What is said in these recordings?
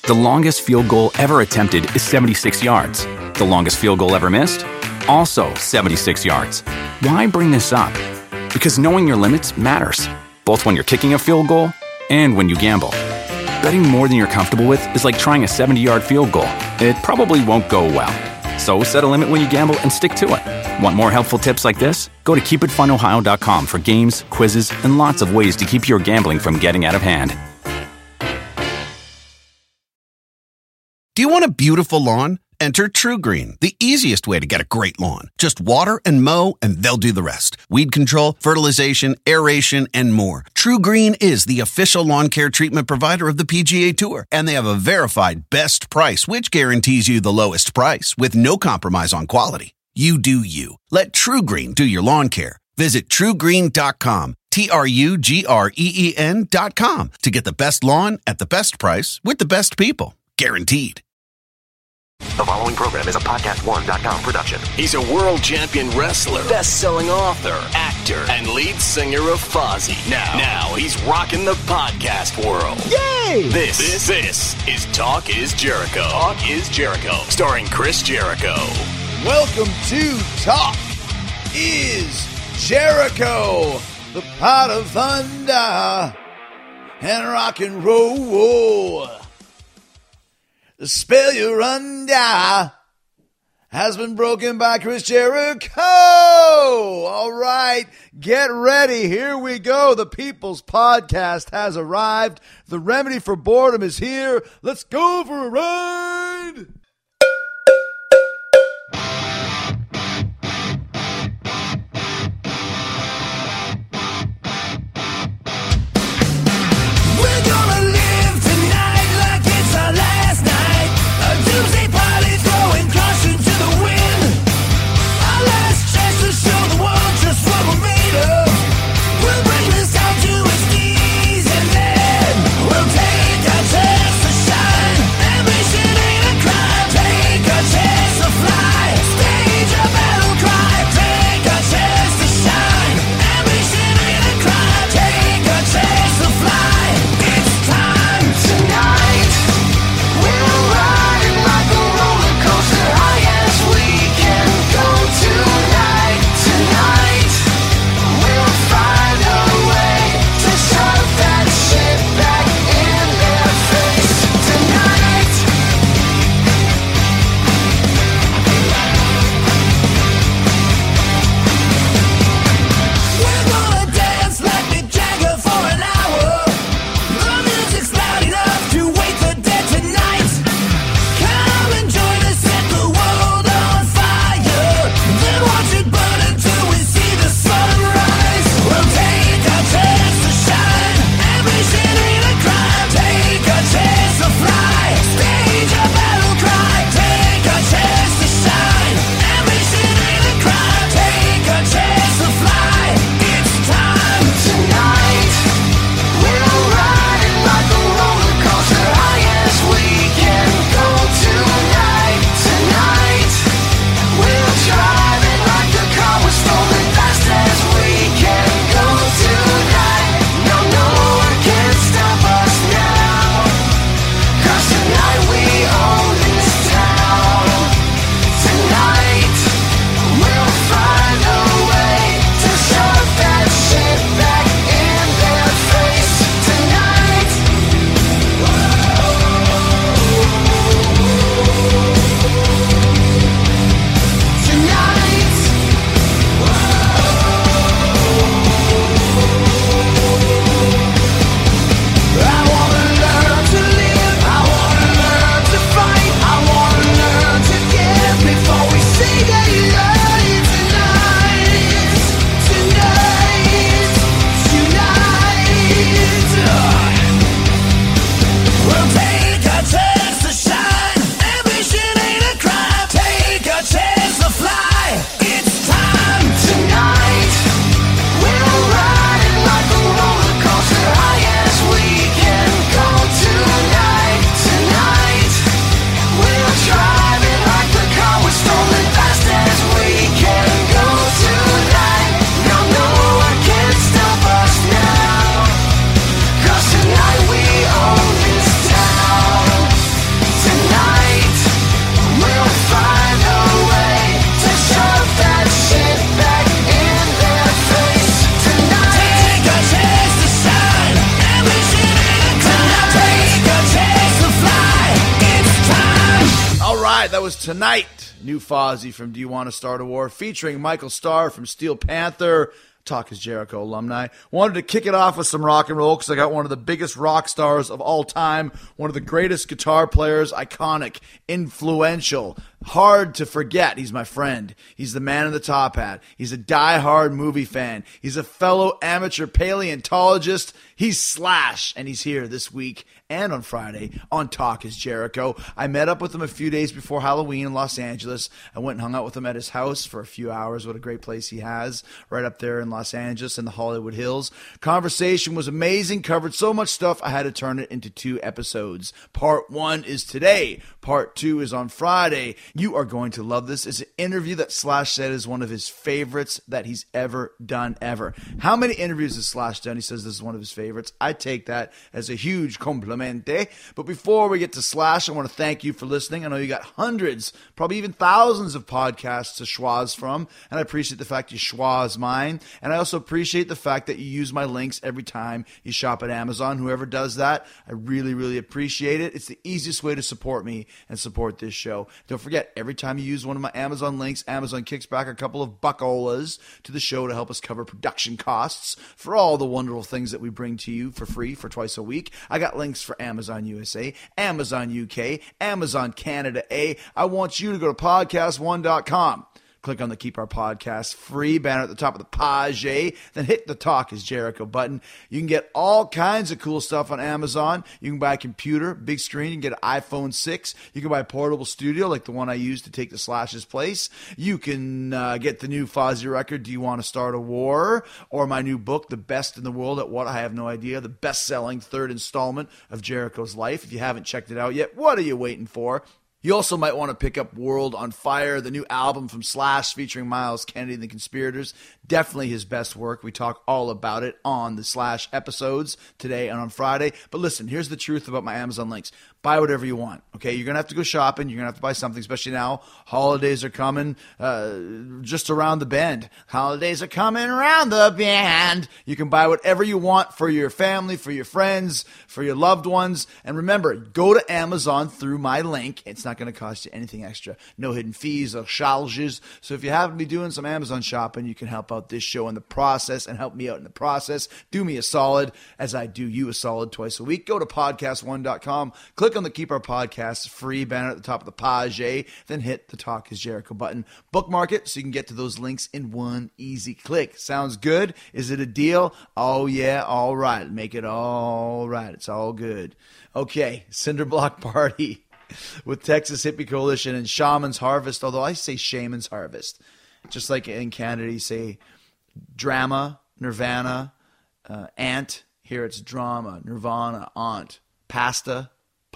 The longest field goal ever attempted is 76 yards. The longest field goal ever missed? Also 76 yards. Why bring this up? Because knowing your limits matters, both when you're kicking a field goal and when you gamble. Betting more than you're comfortable with is like trying a 70-yard field goal. It probably won't go well. So set a limit when you gamble and stick to it. Want more helpful tips like this? Go to keepitfunohio.com for games, quizzes, and lots of ways to keep your gambling from getting out of hand. Do you want a beautiful lawn? Enter TruGreen, the easiest way to get a great lawn. Just water and mow, and they'll do the rest. Weed control, fertilization, aeration, and more. TruGreen is the official lawn care treatment provider of the PGA Tour, and they have a verified best price, which guarantees you the lowest price with no compromise on quality. You do you. Let TruGreen do your lawn care. Visit TruGreen.com, TruGreen.com, to get the best lawn at the best price with the best people. Guaranteed. The following program is a PodcastOne.com production. He's a world champion wrestler, best-selling author, actor, and lead singer of Fozzy. Now he's rocking the podcast world. Yay! This is Talk is Jericho. Talk is Jericho, starring Chris Jericho. Welcome to Talk is Jericho, the pot of thunder and rock and roll. The spell you're under has been broken by Chris Jericho. All right, get ready. Here we go. The People's Podcast has arrived. The remedy for boredom is here. Let's go for a ride. Doomsday pilot throwing caution to the wind. Our last chance to show the world just what we're made of. We'll bring this town to its knees and then we'll take our chance to shine. Ambition ain't right, that was Tonight. New Fozzy from Do You Want to Start a War, featuring Michael Starr from Steel Panther. Talk is Jericho alumni. Wanted to kick it off with some rock and roll because I got one of the biggest rock stars of all time, one of the greatest guitar players, iconic, influential, hard to forget. He's my friend. He's the man in the top hat. He's a die-hard movie fan. He's a fellow amateur paleontologist. He's Slash, and he's here this week and on Friday on Talk is Jericho. I met up with him a few days before Halloween in Los Angeles. I went and hung out with him at his house for a few hours. What a great place he has right up there in Los Angeles in the Hollywood Hills. Conversation was amazing, covered so much stuff I had to turn it into 2 episodes. Part 1 is today. Part 2 is on Friday. You are going to love this. It's an interview that Slash said is one of his favorites that he's ever done, ever. How many interviews has Slash done? He says this is one of his favorites. I take that as a huge compliment. But before we get to Slash, I want to thank you for listening. I know you got hundreds, probably even thousands of podcasts to schwaz from, and I appreciate the fact you schwaz mine. And I also appreciate the fact that you use my links every time you shop at Amazon. Whoever does that, I really, really appreciate it. It's the easiest way to support me and support this show. Don't forget, every time you use one of my Amazon links, Amazon kicks back a couple of buckolas to the show to help us cover production costs for all the wonderful things that we bring to you for free for twice a week. I got links for Amazon USA, Amazon UK, Amazon Canada A. I want you to go to podcast1.com. Click on the Keep Our Podcast free banner at the top of the page, then hit the Talk is Jericho button. You can get all kinds of cool stuff on Amazon. You can buy a computer, big screen. You can get an iPhone 6. You can buy a portable studio like the one I used to take the Slash's place. You can get the new Fozzy record, Do You Want to Start a War? Or my new book, The Best in the World at What? I Have No Idea. The best-selling 3rd installment of Jericho's life. If you haven't checked it out yet, what are you waiting for? You also might want to pick up World on Fire, the new album from Slash featuring Miles Kennedy and the Conspirators. Definitely his best work. We talk all about it on the Slash episodes today and on Friday. But listen, here's the truth about my Amazon links. Buy whatever you want, okay? You're going to have to go shopping. You're going to have to buy something, especially now. Holidays are coming just around the bend. Holidays are coming around the bend. You can buy whatever you want for your family, for your friends, for your loved ones. And remember, go to Amazon through my link. It's not going to cost you anything extra. No hidden fees or charges. So if you happen to be doing some Amazon shopping, you can help out this show in the process and help me out in the process. Do me a solid as I do you a solid twice a week. Go to podcast1.com. Click on the Keep Our Podcast free banner at the top of the page, then hit the Talk is Jericho button. Bookmark it so you can get to those links in one easy click. Sounds good? Is it a deal? Oh yeah, all right. Make it all right. It's all good. Okay, Cinderblock Party with Texas Hippie Coalition and Shaman's Harvest, although I say Shaman's Harvest. Just like in Canada, you say drama, Nirvana, ant. Here it's drama, Nirvana, aunt, pasta,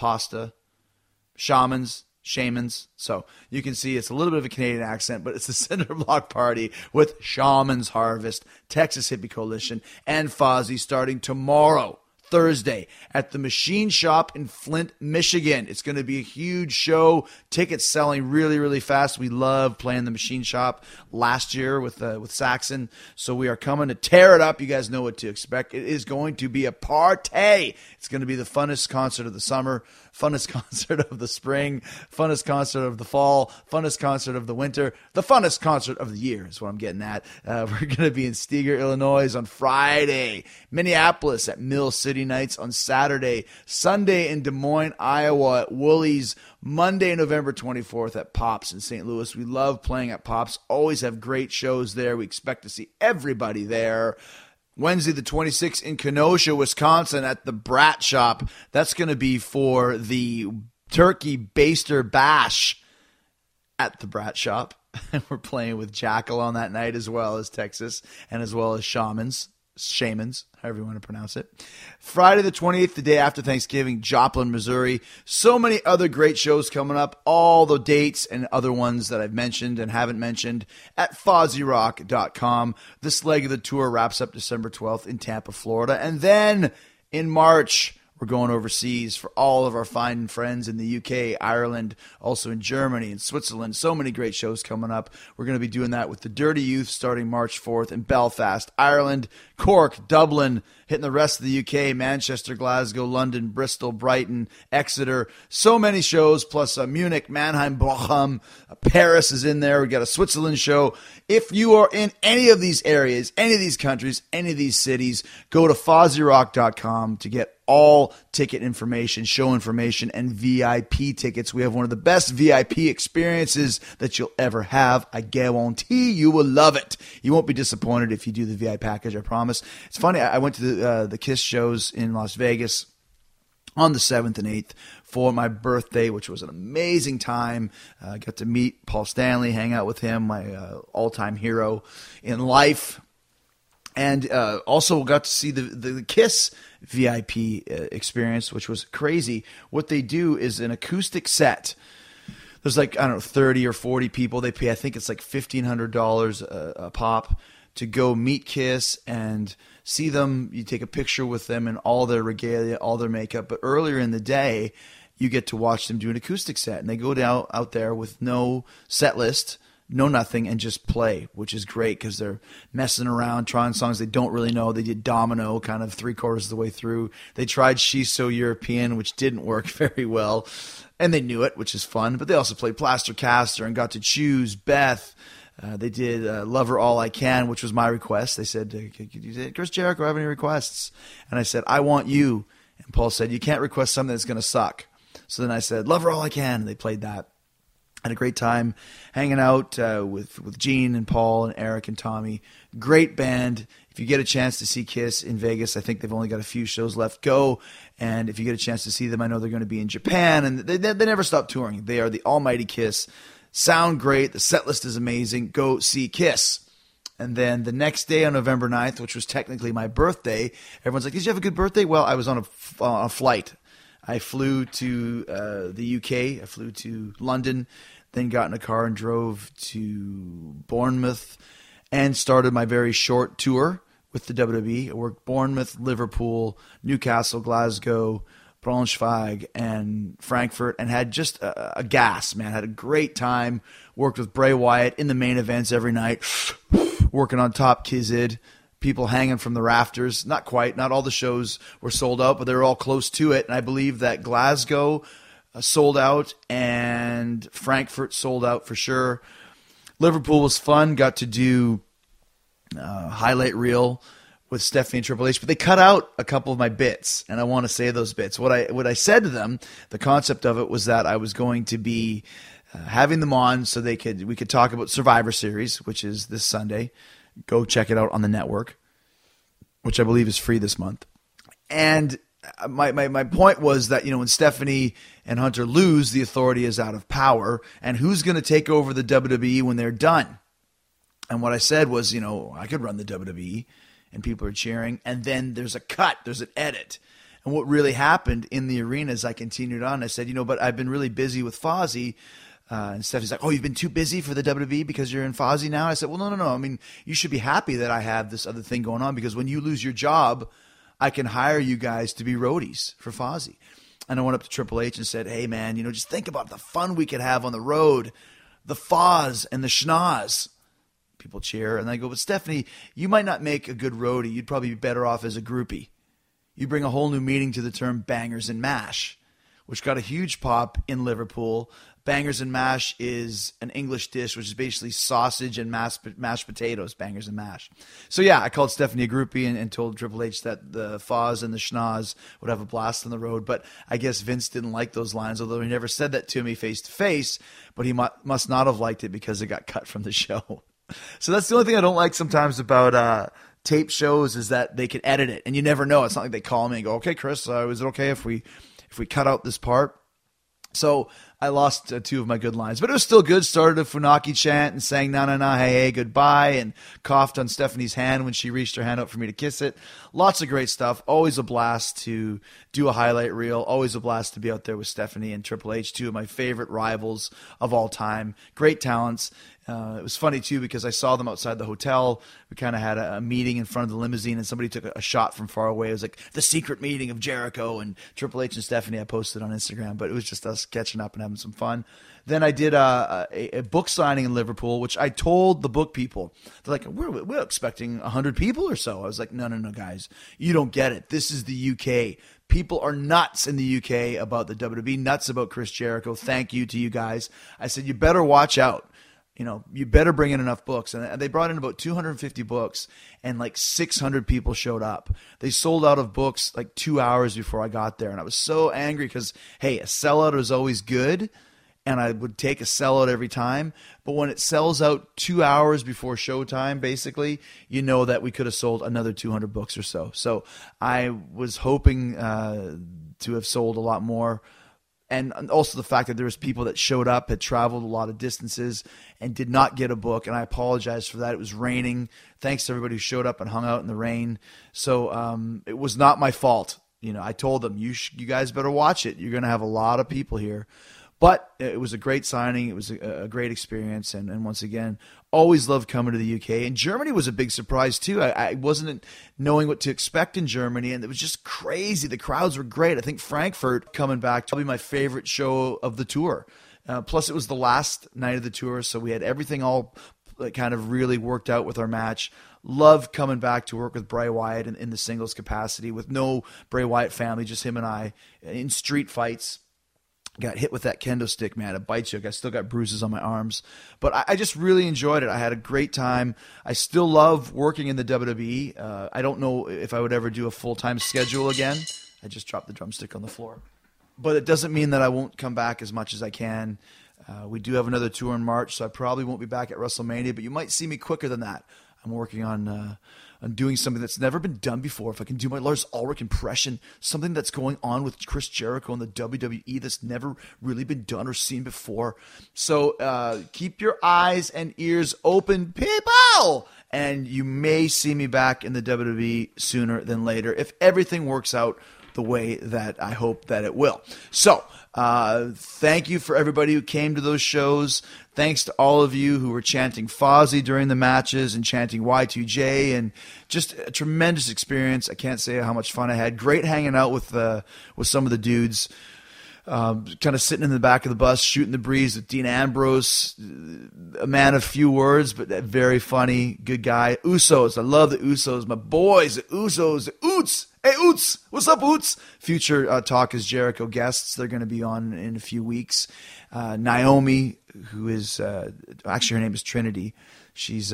shamans. So you can see it's a little bit of a Canadian accent, but it's the Cinderblock Party with Shaman's Harvest, Texas Hippie Coalition, and Fozzy starting tomorrow, Thursday, at the Machine Shop in Flint, Michigan. It's going to be a huge show. Tickets selling really, really fast. We love playing the Machine Shop last year with Saxon. So we are coming to tear it up. You guys know what to expect. It is going to be a party. It's going to be the funnest concert of the summer, funnest concert of the spring, funnest concert of the fall, funnest concert of the winter, the funnest concert of the year is what I'm getting at. We're going to be in Steger, Illinois on Friday, Minneapolis at Mill City Nights on Saturday, Sunday in Des Moines, Iowa at Woolies, Monday, November 24th at Pops in St. Louis. We love playing at Pops, always have great shows there. We expect to see everybody there. Wednesday the 26th in Kenosha, Wisconsin at the Brat Shop. That's going to be for the Turkey Baster Bash at the Brat Shop. And we're playing with Jackal on that night as well as Texas and as well as Shamans, however you want to pronounce it. Friday the 28th, the day after Thanksgiving, Joplin, Missouri. So many other great shows coming up. All the dates and other ones that I've mentioned and haven't mentioned at FozzyRock.com. This leg of the tour wraps up December 12th in Tampa, Florida. And then in March, we're going overseas for all of our fine friends in the UK, Ireland, also in Germany and Switzerland. So many great shows coming up. We're going to be doing that with the Dirty Youth starting March 4th in Belfast, Ireland, Cork, Dublin, hitting the rest of the UK, Manchester, Glasgow, London, Bristol, Brighton, Exeter. So many shows, plus Munich, Mannheim, Bochum, Paris is in there. We got a Switzerland show. If you are in any of these areas, any of these countries, any of these cities, go to FozzyRock.com to get all ticket information, show information, and VIP tickets. We have one of the best VIP experiences that you'll ever have. I guarantee you will love it. You won't be disappointed if you do the VIP package, I promise. It's funny, I went to the KISS shows in Las Vegas on the 7th and 8th for my birthday, which was an amazing time. I got to meet Paul Stanley, hang out with him, my all-time hero in life. And also got to see the KISS VIP experience, which was crazy. What they do is an acoustic set. There's 30 or 40 people. They pay, I think it's like $1,500 a pop to go meet KISS and see them. You take a picture with them in all their regalia, all their makeup. But earlier in the day, you get to watch them do an acoustic set. And they go down out there with no set list, no nothing, and just play, which is great because they're messing around, trying songs they don't really know. They did Domino kind of 3/4 of the way through. They tried She's So European, which didn't work very well, and they knew it, which is fun. But they also played Plaster Caster and got to choose Beth. They did Love Her All I Can, which was my request. They said, Chris Jericho, have any requests? And I said, I Want You. And Paul said, you can't request something that's going to suck. So then I said, Love Her All I Can, and they played that. Had a great time hanging out with Gene and Paul and Eric and Tommy. Great band. If you get a chance to see KISS in Vegas, I think they've only got a few shows left. Go. And if you get a chance to see them, I know they're going to be in Japan. And they never stop touring. They are the almighty KISS. Sound great. The set list is amazing. Go see KISS. And then the next day on November 9th, which was technically my birthday, everyone's like, did you have a good birthday? Well, I was on a flight. I flew to the UK. I flew to London, then got in a car and drove to Bournemouth and started my very short tour with the WWE. I worked Bournemouth, Liverpool, Newcastle, Glasgow, Braunschweig, and Frankfurt, and had just a gas, man. Had a great time. Worked with Bray Wyatt in the main events every night, working on Top Kizid. People hanging from the rafters. Not quite. Not all the shows were sold out, but they were all close to it. And I believe that Glasgow sold out and Frankfurt sold out for sure. Liverpool was fun. Got to do highlight reel with Stephanie and Triple H, but they cut out a couple of my bits, and I want to say those bits. What I said to them, the concept of it was that I was going to be having them on so we could talk about Survivor Series, which is this Sunday. Go check it out on the network, which I believe is free this month. And my point was that, when Stephanie and Hunter lose, the authority is out of power, and who's going to take over the WWE when they're done? And what I said was, I could run the WWE, and people are cheering, and then there's a cut, there's an edit. And what really happened in the arena as I continued on, I said, but I've been really busy with Fozzy. And Stephanie's like, oh, you've been too busy for the WWE because you're in Fozzy now? I said, well, no. I mean, you should be happy that I have this other thing going on, because when you lose your job, I can hire you guys to be roadies for Fozzy. And I went up to Triple H and said, hey, man, just think about the fun we could have on the road, the Foz and the Schnoz. People cheer. And I go, but Stephanie, you might not make a good roadie. You'd probably be better off as a groupie. You bring a whole new meaning to the term bangers and mash, which got a huge pop in Liverpool. Bangers and mash is an English dish, which is basically sausage and mashed potatoes, bangers and mash. So yeah, I called Stephanie a groupie and told Triple H that the Foz and the Schnoz would have a blast on the road. But I guess Vince didn't like those lines, although he never said that to me face to face. But he must not have liked it because it got cut from the show. So that's the only thing I don't like sometimes about tape shows, is that they can edit it, and you never know. It's not like they call me and go, okay, Chris, is it okay if we cut out this part? So I lost two of my good lines, but it was still good. Started a Funaki chant and sang na na na hey hey goodbye, and coughed on Stephanie's hand when she reached her hand out for me to kiss it. Lots of great stuff. Always a blast to do a highlight reel. Always a blast to be out there with Stephanie and Triple H, two of my favorite rivals of all time. Great talents. It was funny, too, because I saw them outside the hotel. We kind of had a meeting in front of the limousine, and somebody took a shot from far away. It was like the secret meeting of Jericho and Triple H and Stephanie. I posted on Instagram, but it was just us catching up and having having some fun. Then I did a book signing in Liverpool, which I told the book people. They're like, we're expecting 100 people or so. I was like, no, guys. You don't get it. This is the UK. People are nuts in the UK about the WWE, nuts about Chris Jericho. Thank you to you guys. I said, you better watch out. You better bring in enough books. And they brought in about 250 books, and like 600 people showed up. They sold out of books like 2 hours before I got there. And I was so angry because, hey, a sellout is always good. And I would take a sellout every time. But when it sells out 2 hours before showtime, basically, you know that we could have sold another 200 books or so. So I was hoping to have sold a lot more. And also the fact that there was people that showed up, had traveled a lot of distances, and did not get a book. And I apologize for that. It was raining. Thanks to everybody who showed up and hung out in the rain. So it was not my fault. I told them, you guys better watch it. You're going to have a lot of people here. But it was a great signing. It was a great experience. And once again, always loved coming to the UK. And Germany was a big surprise, too. I wasn't knowing what to expect in Germany, and it was just crazy. The crowds were great. I think Frankfurt coming back, probably my favorite show of the tour. Plus, it was the last night of the tour, so we had everything all kind of really worked out with our match. Loved coming back to work with Bray Wyatt in the singles capacity with no Bray Wyatt family, just him and I in street fights. Got hit with that kendo stick, man. It bites you. I still got bruises on my arms. But I just really enjoyed it. I had a great time. I still love working in the WWE. I don't know if I would ever do a full-time schedule again. I just dropped the drumstick on the floor. But it doesn't mean that I won't come back as much as I can. We do have another tour in March, so I probably won't be back at WrestleMania, but you might see me quicker than that. I'm working on doing something that's never been done before. If I can do my Lars Ulrich impression, something that's going on with Chris Jericho in the WWE that's never really been done or seen before. So keep your eyes and ears open, people! And you may see me back in the WWE sooner than later if everything works out the way that I hope that it will. So, thank you for everybody who came to those shows. Thanks to all of you who were chanting Fozzy during the matches and chanting Y2J, and just a tremendous experience. I can't say how much fun I had. Great hanging out with some of the dudes. Kind of sitting in the back of the bus, shooting the breeze with Dean Ambrose, a man of few words, but very funny, good guy. Usos, I love the Usos, my boys, the Usos, the Oots. Hey, Oots, what's up, Oots? Future Talk is Jericho guests. They're going to be on in a few weeks. Naomi, who is, actually her name is Trinity. She's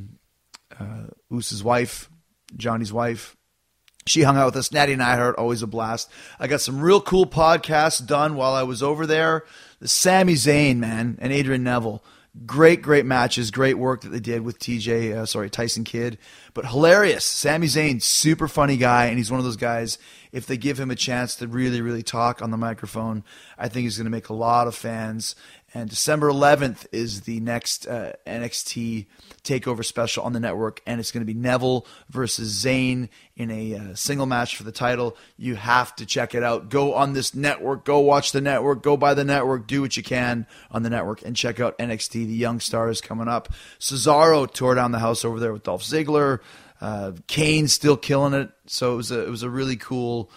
Oots' wife, Johnny's wife. She hung out with us. Natty Neidhart, always a blast. I got some real cool podcasts done while I was over there. The Sami Zayn, man, and Adrian Neville. Great matches. Great work that they did with Tyson Kidd. But hilarious. Sami Zayn, super funny guy, and he's one of those guys, if they give him a chance to really, really talk on the microphone, I think he's going to make a lot of fans. And December 11th is the next NXT TakeOver special on the network, and it's going to be Neville versus Zayn in a single match for the title. You have to check it out. Go on this network. Go watch the network. Go buy the network. Do what you can on the network and check out NXT. The Young Stars coming up. Cesaro tore down the house over there with Dolph Ziggler. Kane still killing it. So it was a really cool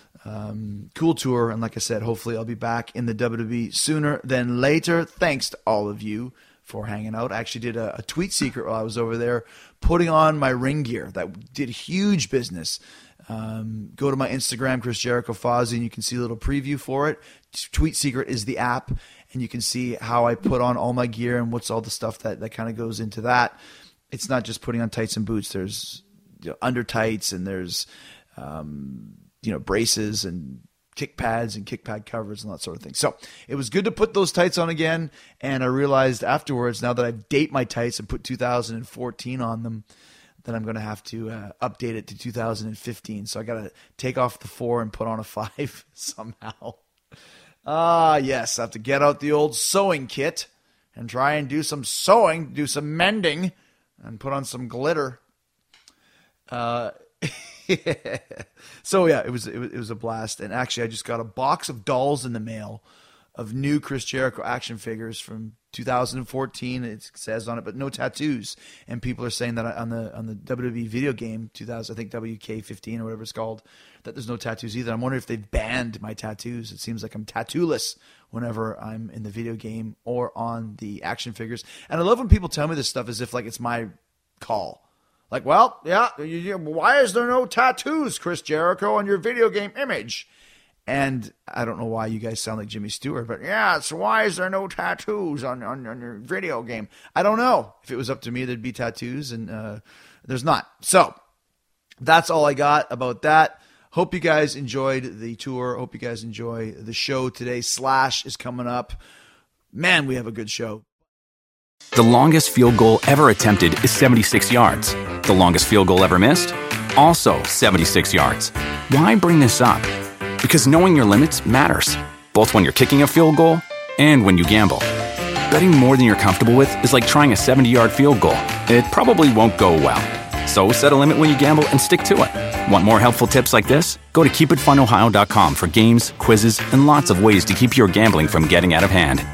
tour, and like I said, hopefully I'll be back in the WWE sooner than later. Thanks to all of you for hanging out. I actually did a tweet secret while I was over there, putting on my ring gear. That did huge business. Go to my Instagram, Chris Jericho Fozzy, and you can see a little preview for it. Tweet Secret is the app, and you can see how I put on all my gear and what's all the stuff that kind of goes into that. It's not just putting on tights and boots. There's under tights, and there's braces and kick pads and kick pad covers and that sort of thing. So it was good to put those tights on again, and I realized afterwards, now that I date my tights and put 2014 on them, that I'm going to have to update it to 2015. So I got to take off the 4 and put on a 5 somehow. Yes, I have to get out the old sewing kit and try and do some sewing, do some mending, and put on some glitter. So yeah, it was a blast. And actually, I just got a box of dolls in the mail of new Chris Jericho action figures from 2014. It says on it, but no tattoos. And people are saying that on the WWE video game 2000, I think WK15 or whatever it's called, that there's no tattoos either. I'm wondering if they've banned my tattoos. It seems like I'm tattooless whenever I'm in the video game or on the action figures. And I love when people tell me this stuff as if like it's my call. Like, well, yeah, why is there no tattoos, Chris Jericho, on your video game image? And I don't know why you guys sound like Jimmy Stewart, but yeah, so why is there no tattoos on your video game? I don't know. If it was up to me, there'd be tattoos, and there's not. So that's all I got about that. Hope you guys enjoyed the tour. Hope you guys enjoy the show today. Slash is coming up. Man, we have a good show. The longest field goal ever attempted is 76 yards. The longest field goal ever missed? Also 76 yards. Why bring this up? Because knowing your limits matters, both when you're kicking a field goal and when you gamble. Betting more than you're comfortable with is like trying a 70-yard field goal. It probably won't go well. So set a limit when you gamble and stick to it. Want more helpful tips like this? Go to keepitfunohio.com for games, quizzes, and lots of ways to keep your gambling from getting out of hand.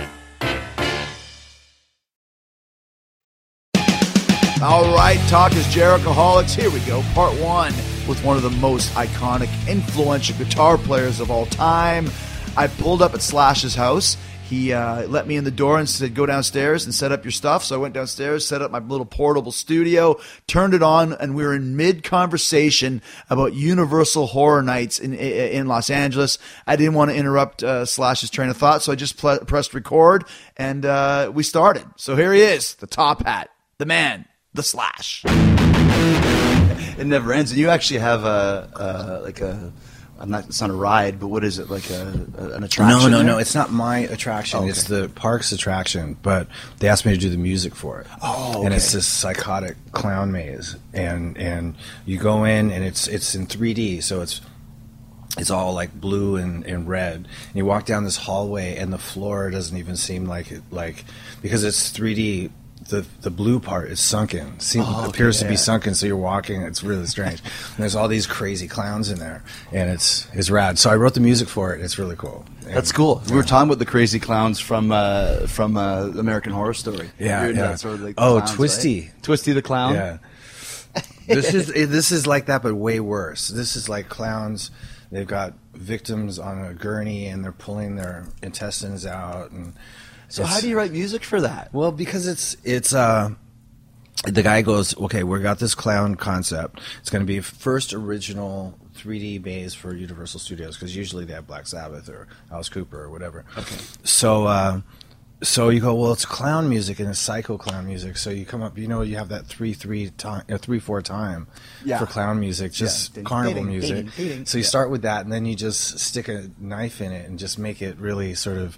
All right, Talk is Jerichoholics. Here we go, part one with one of the most iconic, influential guitar players of all time. I pulled up at Slash's house. He let me in the door and said, go downstairs and set up your stuff. So I went downstairs, set up my little portable studio, turned it on, and we were in mid-conversation about Universal Horror Nights in Los Angeles. I didn't want to interrupt Slash's train of thought, so I just pressed record, and we started. So here he is, the top hat, the man, the Slash. It never ends. And you actually have it's not a ride, but what is it, like an attraction? No, it's not my attraction. Okay. It's the park's attraction, but they asked me to do the music for it. Oh, okay. And it's this psychotic clown maze, and you go in, and it's in 3D, so it's all like blue and red. And you walk down this hallway, and the floor doesn't even seem like because it's 3D. The blue part is sunken. Appears to be sunken, so you're walking. It's really strange. And there's all these crazy clowns in there, and it's rad. So I wrote the music for it. It's really cool. That's cool. We were talking about the crazy clowns from American Horror Story. Yeah. That sort of like clowns, Twisty. Right? Twisty the clown. Yeah. This is like that, but way worse. This is like clowns. They've got victims on a gurney, and they're pulling their intestines out. And so how do you write music for that? Well, because it's the guy goes, okay, we got this clown concept. It's going to be first original 3D maze for Universal Studios, because usually they have Black Sabbath or Alice Cooper or whatever. Okay. So you go, well, it's clown music and it's psycho clown music. So you come up, you have that 3/4 time for clown music, just carnival music. So you start with that, and then you just stick a knife in it and just make it really sort of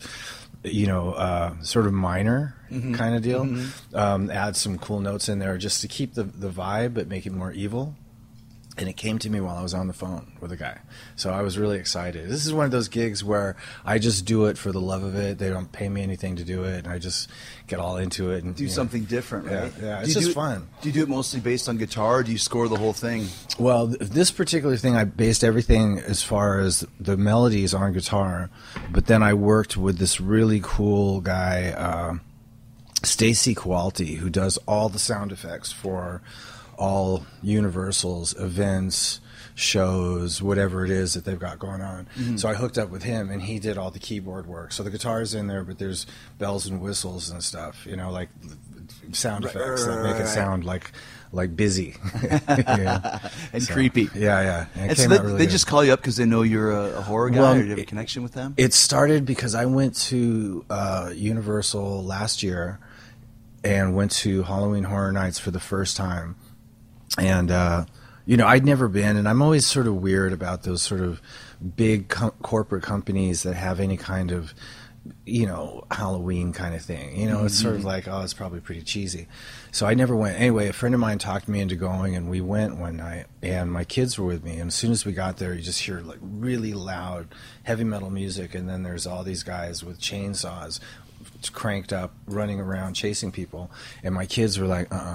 minor kind of deal. Add some cool notes in there just to keep the vibe, but make it more evil. And it came to me while I was on the phone with a guy. So I was really excited. This is one of those gigs where I just do it for the love of it. They don't pay me anything to do it, and I just get all into it and do something different, right? Yeah, it's just fun. Do you do it mostly based on guitar, or do you score the whole thing? Well, this particular thing, I based everything as far as the melodies on guitar, but then I worked with this really cool guy, Stacy Kowalty, who does all the sound effects for all Universal's events, shows, whatever it is that they've got going on. So I hooked up with him, and he did all the keyboard work. So the guitar's in there, but there's bells and whistles and stuff, like sound effects that make it sound like busy. And creepy. Yeah. And so they just call you up because they know you're a horror guy, or do you have a connection with them? It started because I went to Universal last year and went to Halloween Horror Nights for the first time. And, I'd never been, and I'm always sort of weird about those sort of big corporate companies that have any kind of, Halloween kind of thing. It's sort of like, it's probably pretty cheesy. So I never went. Anyway, a friend of mine talked me into going, and we went one night, and my kids were with me. And as soon as we got there, you just hear like really loud heavy metal music, and then there's all these guys with chainsaws cranked up, running around, chasing people. And my kids were like,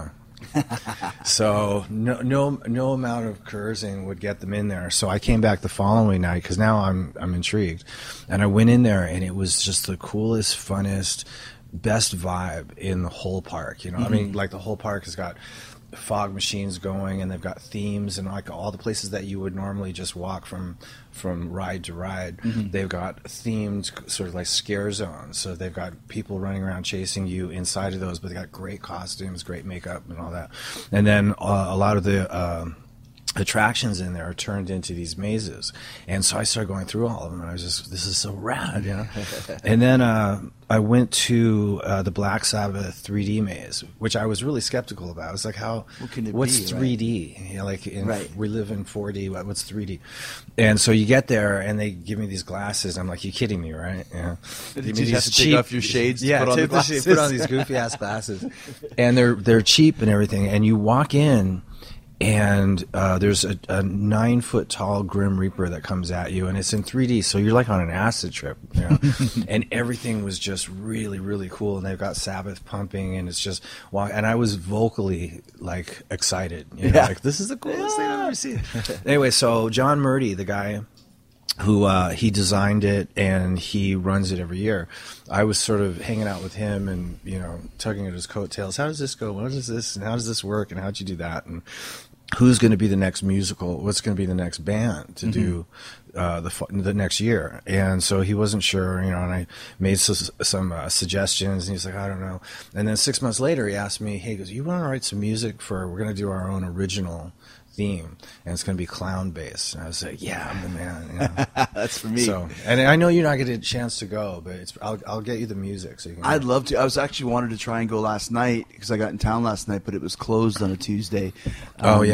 So no amount of cursing would get them in there. So I came back the following night because now I'm intrigued, and I went in there, and it was just the coolest, funnest, best vibe in the whole park. I mean, like the whole park has got fog machines going, and they've got themes, and like all the places that you would normally just walk from ride to ride, they've got themed sort of like scare zones. So they've got people running around chasing you inside of those, but they got great costumes, great makeup, and all that. And then a lot of the attractions in there are turned into these mazes, and so I started going through all of them, and I was just, this is so rad, And then I went to the Black Sabbath 3D maze, which I was really skeptical about. I was like, what's 3D? Right? We live in 4D. What's 3D? And so you get there, and they give me these glasses. I'm like, you kidding me, right? Did you have to take off your shades to put on the glasses? Put on these goofy ass glasses, and they're cheap and everything. And you walk in, and there's a 9-foot tall Grim Reaper that comes at you, and it's in 3D, so you're like on an acid trip, And everything was just really, really cool, and they've got Sabbath pumping, and it's just and I was vocally like excited, like this is the coolest thing I've ever seen. Anyway, so John Murdy, the guy who he designed it and he runs it every year, I was sort of hanging out with him and tugging at his coattails. How does this go? What is this? And how does this work? And how'd you do that? And who's going to be the next musical? What's going to be the next band to do the next year? And so he wasn't sure, and I made some suggestions, and he's like, I don't know. And then 6 months later, he asked me, hey, he goes, you want to write some music we're going to do our own original theme, and it's going to be clown based. And I was like, yeah, I'm the man. That's for me. So, and I know you're not getting a chance to go, but I'll get you the music so you can. I'd love to. I was actually wanted to try and go last night because I got in town last night, but it was closed on a Tuesday. But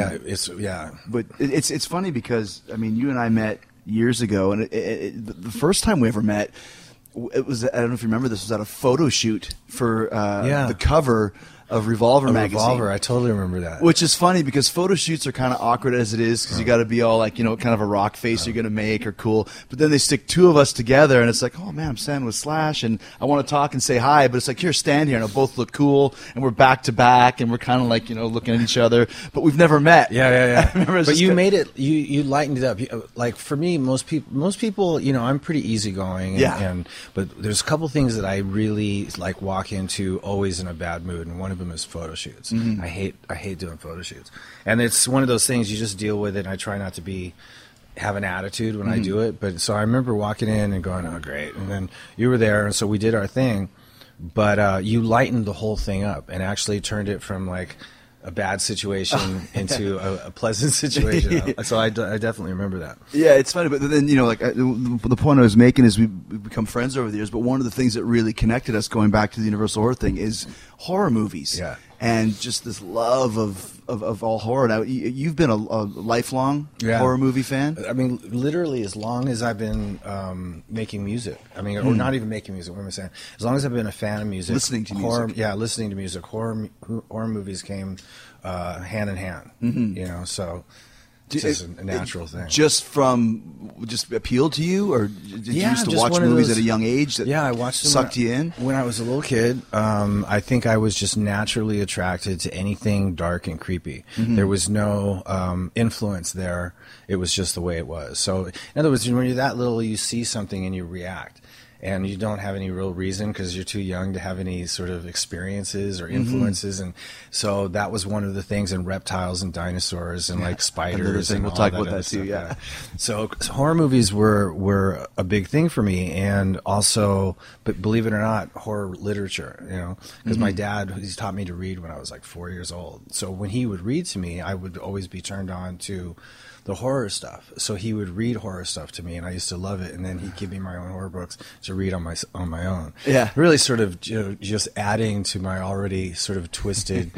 it's funny because I mean, you and I met years ago, and the first time we ever met, it was, I don't know if you remember, this was at a photo shoot for the cover of Revolver magazine. Revolver, I totally remember that. Which is funny because photo shoots are kind of awkward as it is because you got to be all like, kind of a rock face you're going to make or cool. But then they stick two of us together and it's like, oh man, I'm standing with Slash and I want to talk and say hi. But it's like, here, stand here, and we'll both look cool and we're back to back and we're kind of like, looking at each other. But we've never met. Yeah. But you made it, you lightened it up. Like for me, most people, I'm pretty easygoing. But there's a couple things that I really like walk into always in a bad mood, and one of them is photo shoots. I hate doing photo shoots, and it's one of those things you just deal with it. And I try not to have an attitude when I do it. But so I remember walking in and going, oh great, and then you were there, and so we did our thing. But you lightened the whole thing up and actually turned it from like a bad situation into a pleasant situation. So I definitely remember that. Yeah, it's funny, but then the point I was making is we've become friends over the years. But one of the things that really connected us, going back to the Universal Horror thing, is horror movies. Yeah. And just this love of all horror. Now, you've been a lifelong horror movie fan? I mean, literally as long as I've been making music. I mean, or not even making music, what am I saying? As long as I've been a fan of music. Listening to music. Yeah, listening to music. Horror movies came hand in hand, so it's just a natural thing. Just appealed to you, or did you used to watch movies at a young age that I watched them sucked you in? When I was a little kid, I think I was just naturally attracted to anything dark and creepy. There was no influence there. It was just the way it was. So, in other words, when you're that little, you see something and you react. And you don't have any real reason because you're too young to have any sort of experiences or influences. And so that was one of the things in reptiles and dinosaurs and like spiders. And we'll talk about that too, yeah. So horror movies were a big thing for me. And also, but believe it or not, horror literature, because my dad, he's taught me to read when I was like 4 years old. So when he would read to me, I would always be turned on to the horror stuff. So he would read horror stuff to me, and I used to love it. And then he'd give me my own horror books to read on my own. Yeah, really, sort of just adding to my already sort of twisted,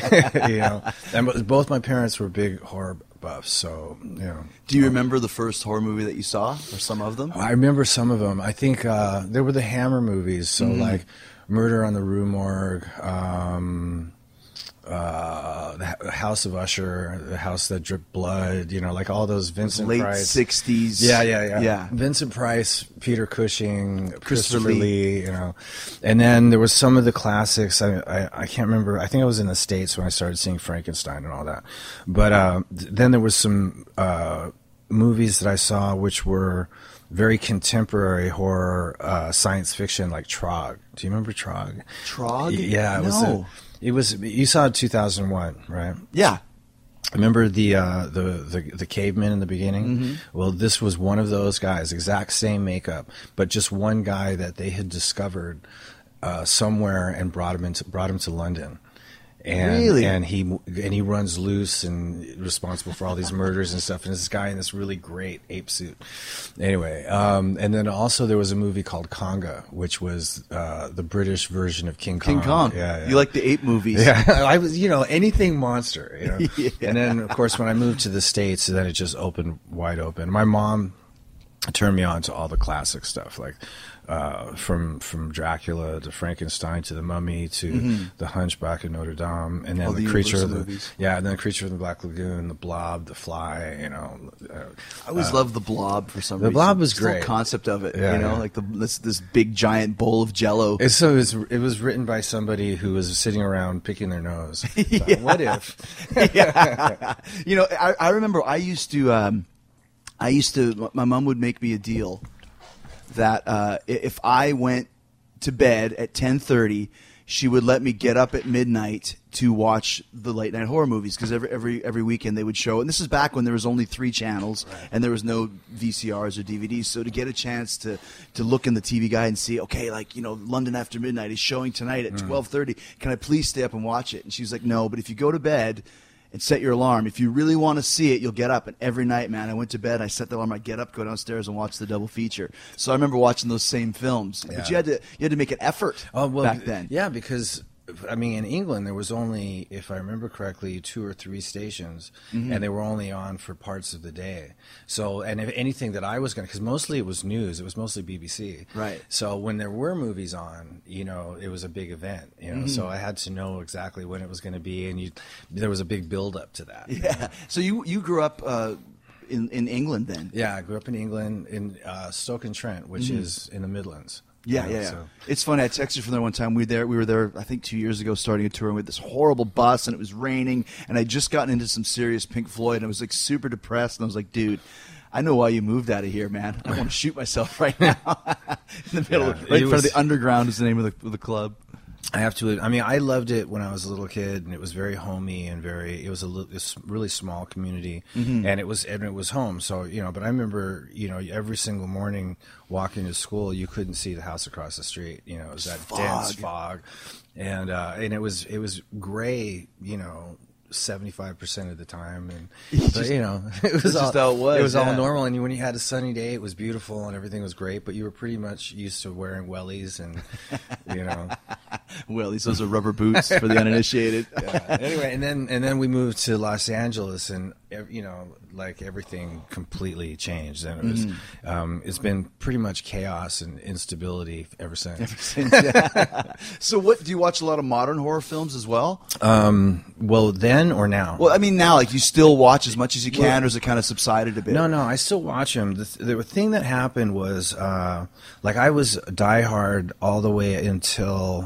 And both my parents were big horror buffs. So Do you remember the first horror movie that you saw, or some of them? I remember some of them. I think there were the Hammer movies. So like Murder on the Rue Morgue. the House of Usher, The House That Dripped Blood, like all those Vincent Late Price. 60s. Yeah. Vincent Price, Peter Cushing, Christopher Lee, And then there was some of the classics. I can't remember. I think I was in the States when I started seeing Frankenstein and all that. But then there was some movies that I saw which were very contemporary horror, science fiction, like Trog. Do you remember Trog? Trog? Yeah. It was. You saw it 2001, right? Yeah. Remember the cavemen in the beginning? Mm-hmm. Well, this was one of those guys, exact same makeup, but just one guy that they had discovered somewhere and brought him to London. And, really? And he runs loose and responsible for all these murders and stuff. And this guy in this really great ape suit. Anyway, and then also there was a movie called Conga, which was the British version of King Kong. King Kong. Yeah. You like the ape movies? Yeah, I was, anything monster. Yeah. And then of course when I moved to the States, then it just opened wide open. My mom turned me on to all the classic stuff, like from Dracula to Frankenstein to the Mummy to the Hunchback of Notre Dame, and then the Creature of the movies. and then Creature of the Black Lagoon, the Blob, the Fly. I always loved the Blob for some reason. The Blob was the whole great. concept of it, Yeah. like this big giant bowl of Jello. So it was written by somebody who was sitting around picking their nose. Yeah. What if? Yeah. I remember I used to. My mom would make me a deal that if I went to bed at 10:30, she would let me get up at midnight to watch the late night horror movies, because every weekend they would show. And this is back when there was only 3 channels and there was no VCRs or DVDs. So to get a chance to look in the TV guide and see, okay, London After Midnight is showing tonight at 12:30. Can I please stay up and watch it? And she was like, no, but if you go to bed and set your alarm, if you really want to see it, you'll get up. And every night, man, I went to bed, I set the alarm, I'd get up, go downstairs, and watch the double feature. So I remember watching those same films. Yeah. But you had to make an effort back then. Yeah, because in England there was only, if I remember correctly, 2 or 3 stations, and they were only on for parts of the day. So, and if anything that I was because mostly it was news, it was mostly BBC. Right. So when there were movies on, it was a big event. So I had to know exactly when it was going to be, and there was a big build up to that. Yeah. So you grew up in England then? Yeah, I grew up in England in Stoke-on-Trent, which is in the Midlands. Yeah. So. It's funny. I texted you from there one time. We were there, I think 2 years ago, starting a tour with this horrible bus, and it was raining, and I'd just gotten into some serious Pink Floyd, and I was super depressed, and I was like, dude, I know why you moved out of here, man. I want to shoot myself right now. In the middle, right in front of the Underground is the name of the club. I have to. I loved it when I was a little kid, and it was very homey and it was a really small community, and it was home. So but I remember every single morning walking to school, you couldn't see the house across the street. It was that dense fog, and it was gray. 75% of the time, and it was just how it was. It was all normal, and when you had a sunny day, it was beautiful and everything was great. But you were pretty much used to wearing wellies, and wellies. Those are rubber boots for the uninitiated. Yeah. Anyway, and then we moved to Los Angeles, and everything completely changed, and it was it's been pretty much chaos and instability ever since. Yeah. So, what do you watch a lot of modern horror films as well? Well, then or now? Well, now, you still watch as much as you can, or has it kind of subsided a bit? No, I still watch them. The thing that happened was, I was diehard all the way into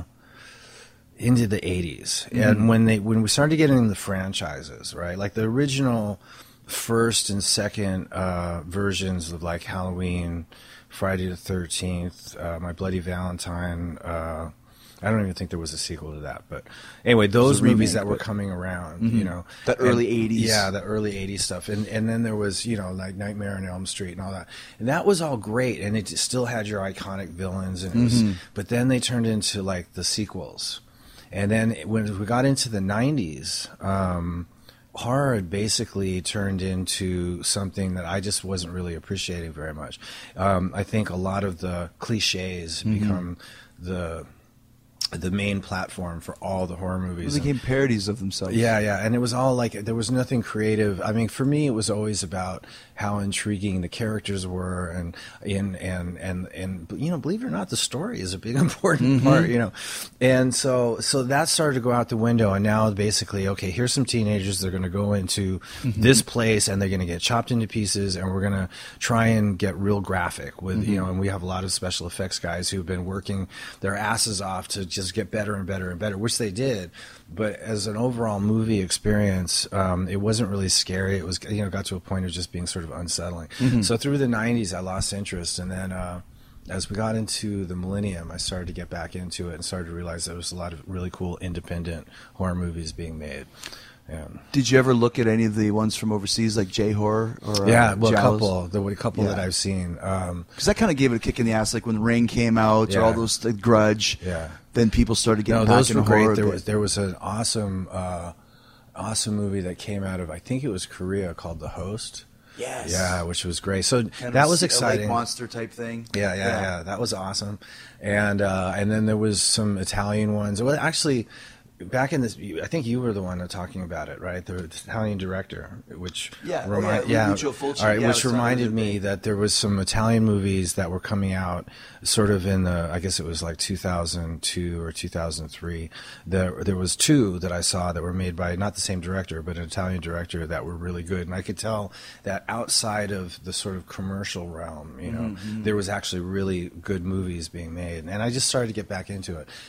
the 80s, and when we started getting into the franchises, right, like the original first and second versions of Halloween, Friday the 13th, My Bloody Valentine. I don't even think there was a sequel to that, but anyway, those movies that were coming around, that early 80s, yeah, the early 80s stuff, and then there was Nightmare on Elm Street and all that, and that was all great, and it still had your iconic villains, and it was, but then they turned into the sequels, and then when we got into the 90s, horror had basically turned into something that I just wasn't really appreciating very much. I think a lot of the cliches become the main platform for all the horror movies. They became parodies of themselves. Yeah, and it was all like there was nothing creative. I mean, for me, it was always about how intriguing the characters were, and you know, believe it or not, the story is a big important part. You know, and so that started to go out the window, and now basically, okay, here's some teenagers. They're going to go into this place, and they're going to get chopped into pieces, and we're going to try and get real graphic with you know. And we have a lot of special effects guys who've been working their asses off to just get better and better and better, which they did. But as an overall movie experience, it wasn't really scary. It was, you know, got to a point of just being sort of unsettling. So through the 90s, I lost interest. And then as we got into the millennium, I started to get back into it and started to realize there was a lot of really cool independent horror movies being made. Yeah. Did you ever look at any of the ones from overseas, like J-horror? Or, yeah, well, Jaws? a couple that I've seen. Because that kind of gave it a kick in the ass, like when Ring came out, or all those, like, Grudge. Yeah. Then people started getting back those into were great. horror. There was an awesome movie that came out of, I think it was Korea, called The Host. Yes. Yeah, which was great. So Kind that of was a exciting. lake monster type thing. Yeah. That was awesome. And then there was some Italian ones. Well, actually, back in this, I think you were the one talking about it, right? The Italian director, which Lucio Fulci. All right, Yeah, which reminded me that there was some Italian movies that were coming out, sort of in the, I guess it was like 2002 or 2003. There was two that I saw that were made by not the same director, but an Italian director that were really good, and I could tell that outside of the sort of commercial realm, you know, there was actually really good movies being made, and I just started to get back into it.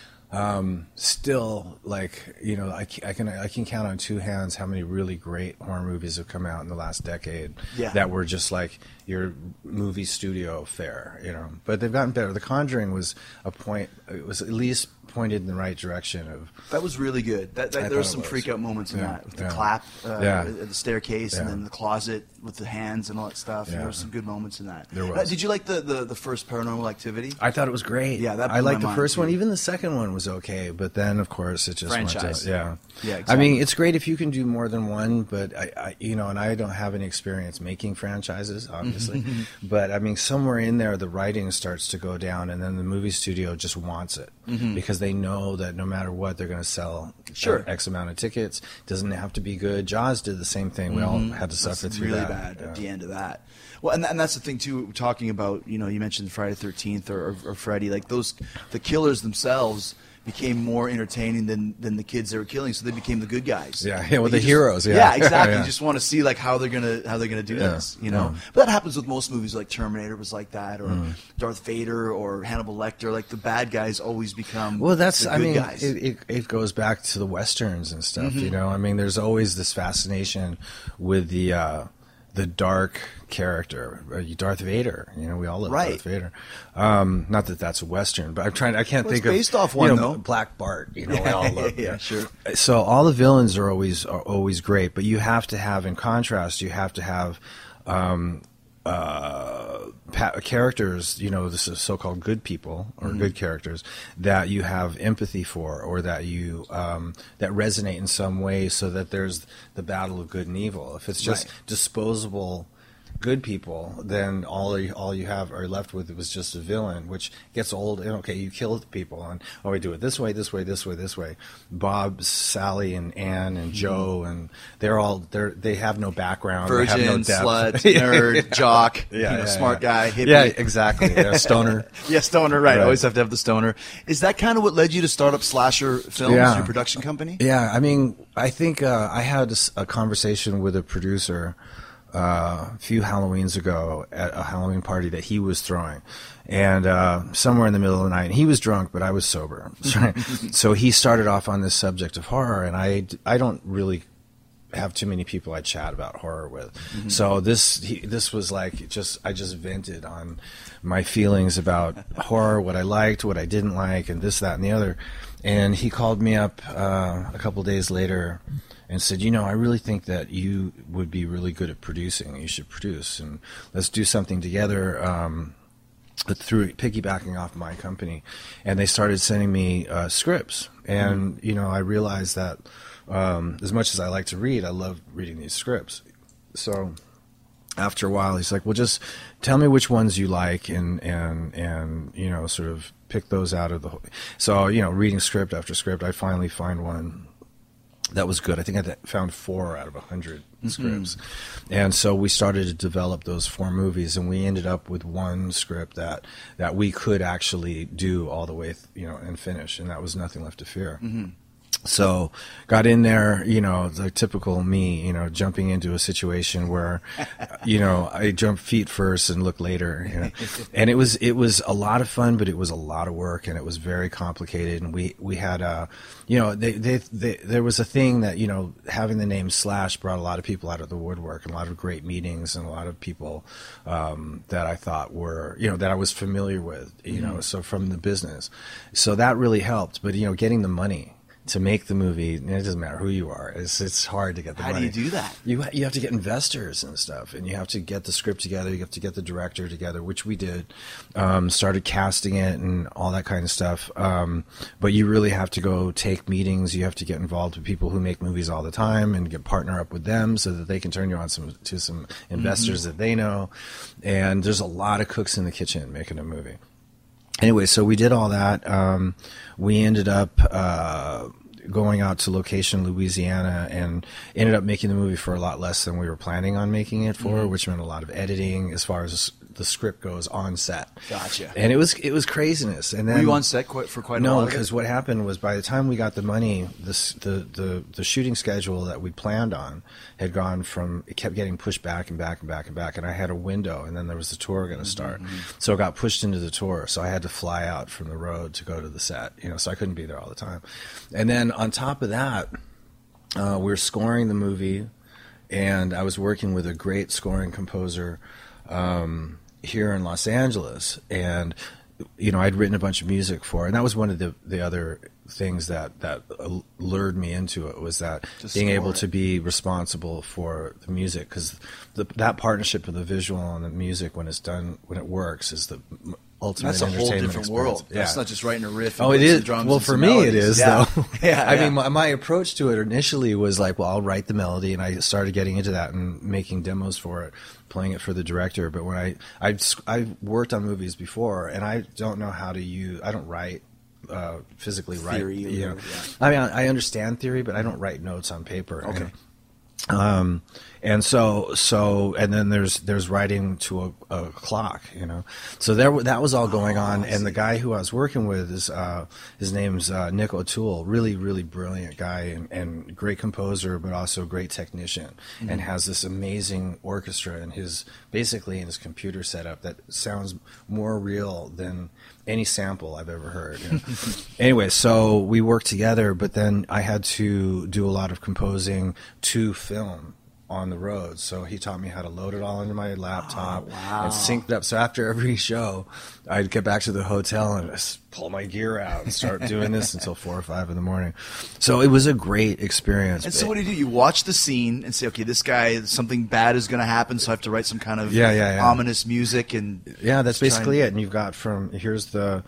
Still, like, you know, I can count on two hands how many really great horror movies have come out in the last decade that were just like your movie studio fare, you know. But they've gotten better. The Conjuring was it was at least pointed in the right direction. That was really good. There were some freak out moments in that, with the clap at the staircase, and then the closet with the hands and all that stuff. There were some good moments in that. There was. Did you like the first Paranormal Activity? I thought it was great. Yeah, I liked the first one. Even the second one was okay, but then of course it just franchise. Went to, Exactly. I mean, it's great if you can do more than one, but I you know, and I don't have any experience making franchises, obviously. But I mean, somewhere in there, the writing starts to go down, and then the movie studio just wants it because they know that no matter what, they're going to sell X amount of tickets. Doesn't have to be good. Jaws did the same thing. We all had to suffer through really that. Bad at the end of that. Well, and that's the thing too. Talking about, you know, you mentioned Friday the 13th or Freddy, like the killers themselves became more entertaining than the kids they were killing, so they became the good guys. Yeah, well, the heroes. Yeah, exactly. You just want to see like how they're gonna do this, you know. But that happens with most movies, like Terminator was like that, or Darth Vader, or Hannibal Lecter. Like the bad guys always become the good guys. It goes back to the westerns and stuff. You know, I mean, there's always this fascination with the dark character, Darth Vader. You know, we all love Darth Vader. Not that that's a Western, but I can't think of. It's based off one, though. Black Bart. You know, we all love. Sure. So all the villains are always great, but you have to have, in contrast, you have to have characters, you know, this is so-called good people or good characters that you have empathy for, or that you that resonate in some way, so that there's the battle of good and evil. If it's just disposable good people, then all you have are left with was just a villain, which gets old. And okay, you killed people, and we do it this way, this way, this way, this way. Bob, Sally, and Ann, and Joe, and they have no background, virgin, they have no depth. Slut, nerd, jock, smart guy, hippie. Yeah, exactly. Stoner. Stoner. Right. Always have to have the stoner. Is that kind of what led you to start up Slasher Films, your production company? Yeah, I mean, I think I had a conversation with a producer a few Halloweens ago at a Halloween party that he was throwing, and somewhere in the middle of the night, and he was drunk, but I was sober. So he started off on this subject of horror, and I don't really have too many people I chat about horror with. So this was like I just vented on my feelings about horror, what I liked, what I didn't like, and this, that, and the other. And he called me up a couple days later and said, you know, I really think that you would be really good at producing. You should produce, and let's do something together. Through piggybacking off my company, and they started sending me scripts, and you know, I realized that as much as I like to read, I love reading these scripts. So after a while, he's like, well, just tell me which ones you like, and you know, sort of pick those out of the whole. So, reading script after script, I finally find one that was good. I think I found 4 out of 100 scripts. And so we started to develop those 4 movies, and we ended up with one script that we could actually do all the way, and finish, and that was Nothing Left to Fear. So got in there, the typical me, jumping into a situation where, I jump feet first and look later, and it was a lot of fun, but it was a lot of work, and it was very complicated. And we had, there was a thing that, having the name Slash brought a lot of people out of the woodwork, and a lot of great meetings, and a lot of people, that I thought were, that I was familiar with, so from the business. So that really helped, but, getting the money to make the movie, it doesn't matter who you are. It's hard to get the money. How do you do that? You have to get investors and stuff, and you have to get the script together. You have to get the director together, which we did. Started casting it and all that kind of stuff. But you really have to go take meetings. You have to get involved with people who make movies all the time and partner up with them so that they can turn you on to some investors that they know. And there's a lot of cooks in the kitchen making a movie. Anyway, so we did all that. We ended up going out to location Louisiana and ended up making the movie for a lot less than we were planning on making it for, which meant a lot of editing as far as the script goes on set. Gotcha. And it was craziness. And then, were you on set for quite a while? No, because what happened was by the time we got the money, the shooting schedule that we planned on had gone from, it kept getting pushed back and back and back and back. And I had a window, and then there was the tour going to start. So it got pushed into the tour. So I had to fly out from the road to go to the set, so I couldn't be there all the time. And then on top of that, we were scoring the movie, and I was working with a great scoring composer here in Los Angeles, and I'd written a bunch of music for it, and that was one of the other things that lured me into it, was that being able to be responsible for the music, because that partnership of the visual and the music, when it works, is the ultimate That's a whole entertainment different experience. world. That's not just writing a riff. Oh, And it is. some drums Well, and for some me, melodies. it is, Yeah. though. Yeah, I mean, my approach to it initially was like, well, I'll write the melody, and I started getting into that and making demos for it, playing it for the director. But when I've worked on movies before, and I don't know how to use. I don't write. Physically write. Theory or whatever, I mean, I understand theory, but I don't write notes on paper. Okay. And so and then there's writing to a clock, So that was all going on, and the guy who I was working with is his name's Nick O'Toole, really really brilliant guy and great composer, but also great technician, and has this amazing orchestra in his computer setup that sounds more real than any sample I've ever heard. Anyway, so we worked together, but then I had to do a lot of composing to film on the road. So he taught me how to load it all into my laptop and sync it up. So after every show, I'd get back to the hotel and just pull my gear out and start doing this until 4 or 5 in the morning. So it was a great experience. And so what do? You watch the scene and say, okay, this guy, something bad is going to happen, so I have to write some kind of ominous music. And that's basically it. And you've got here's the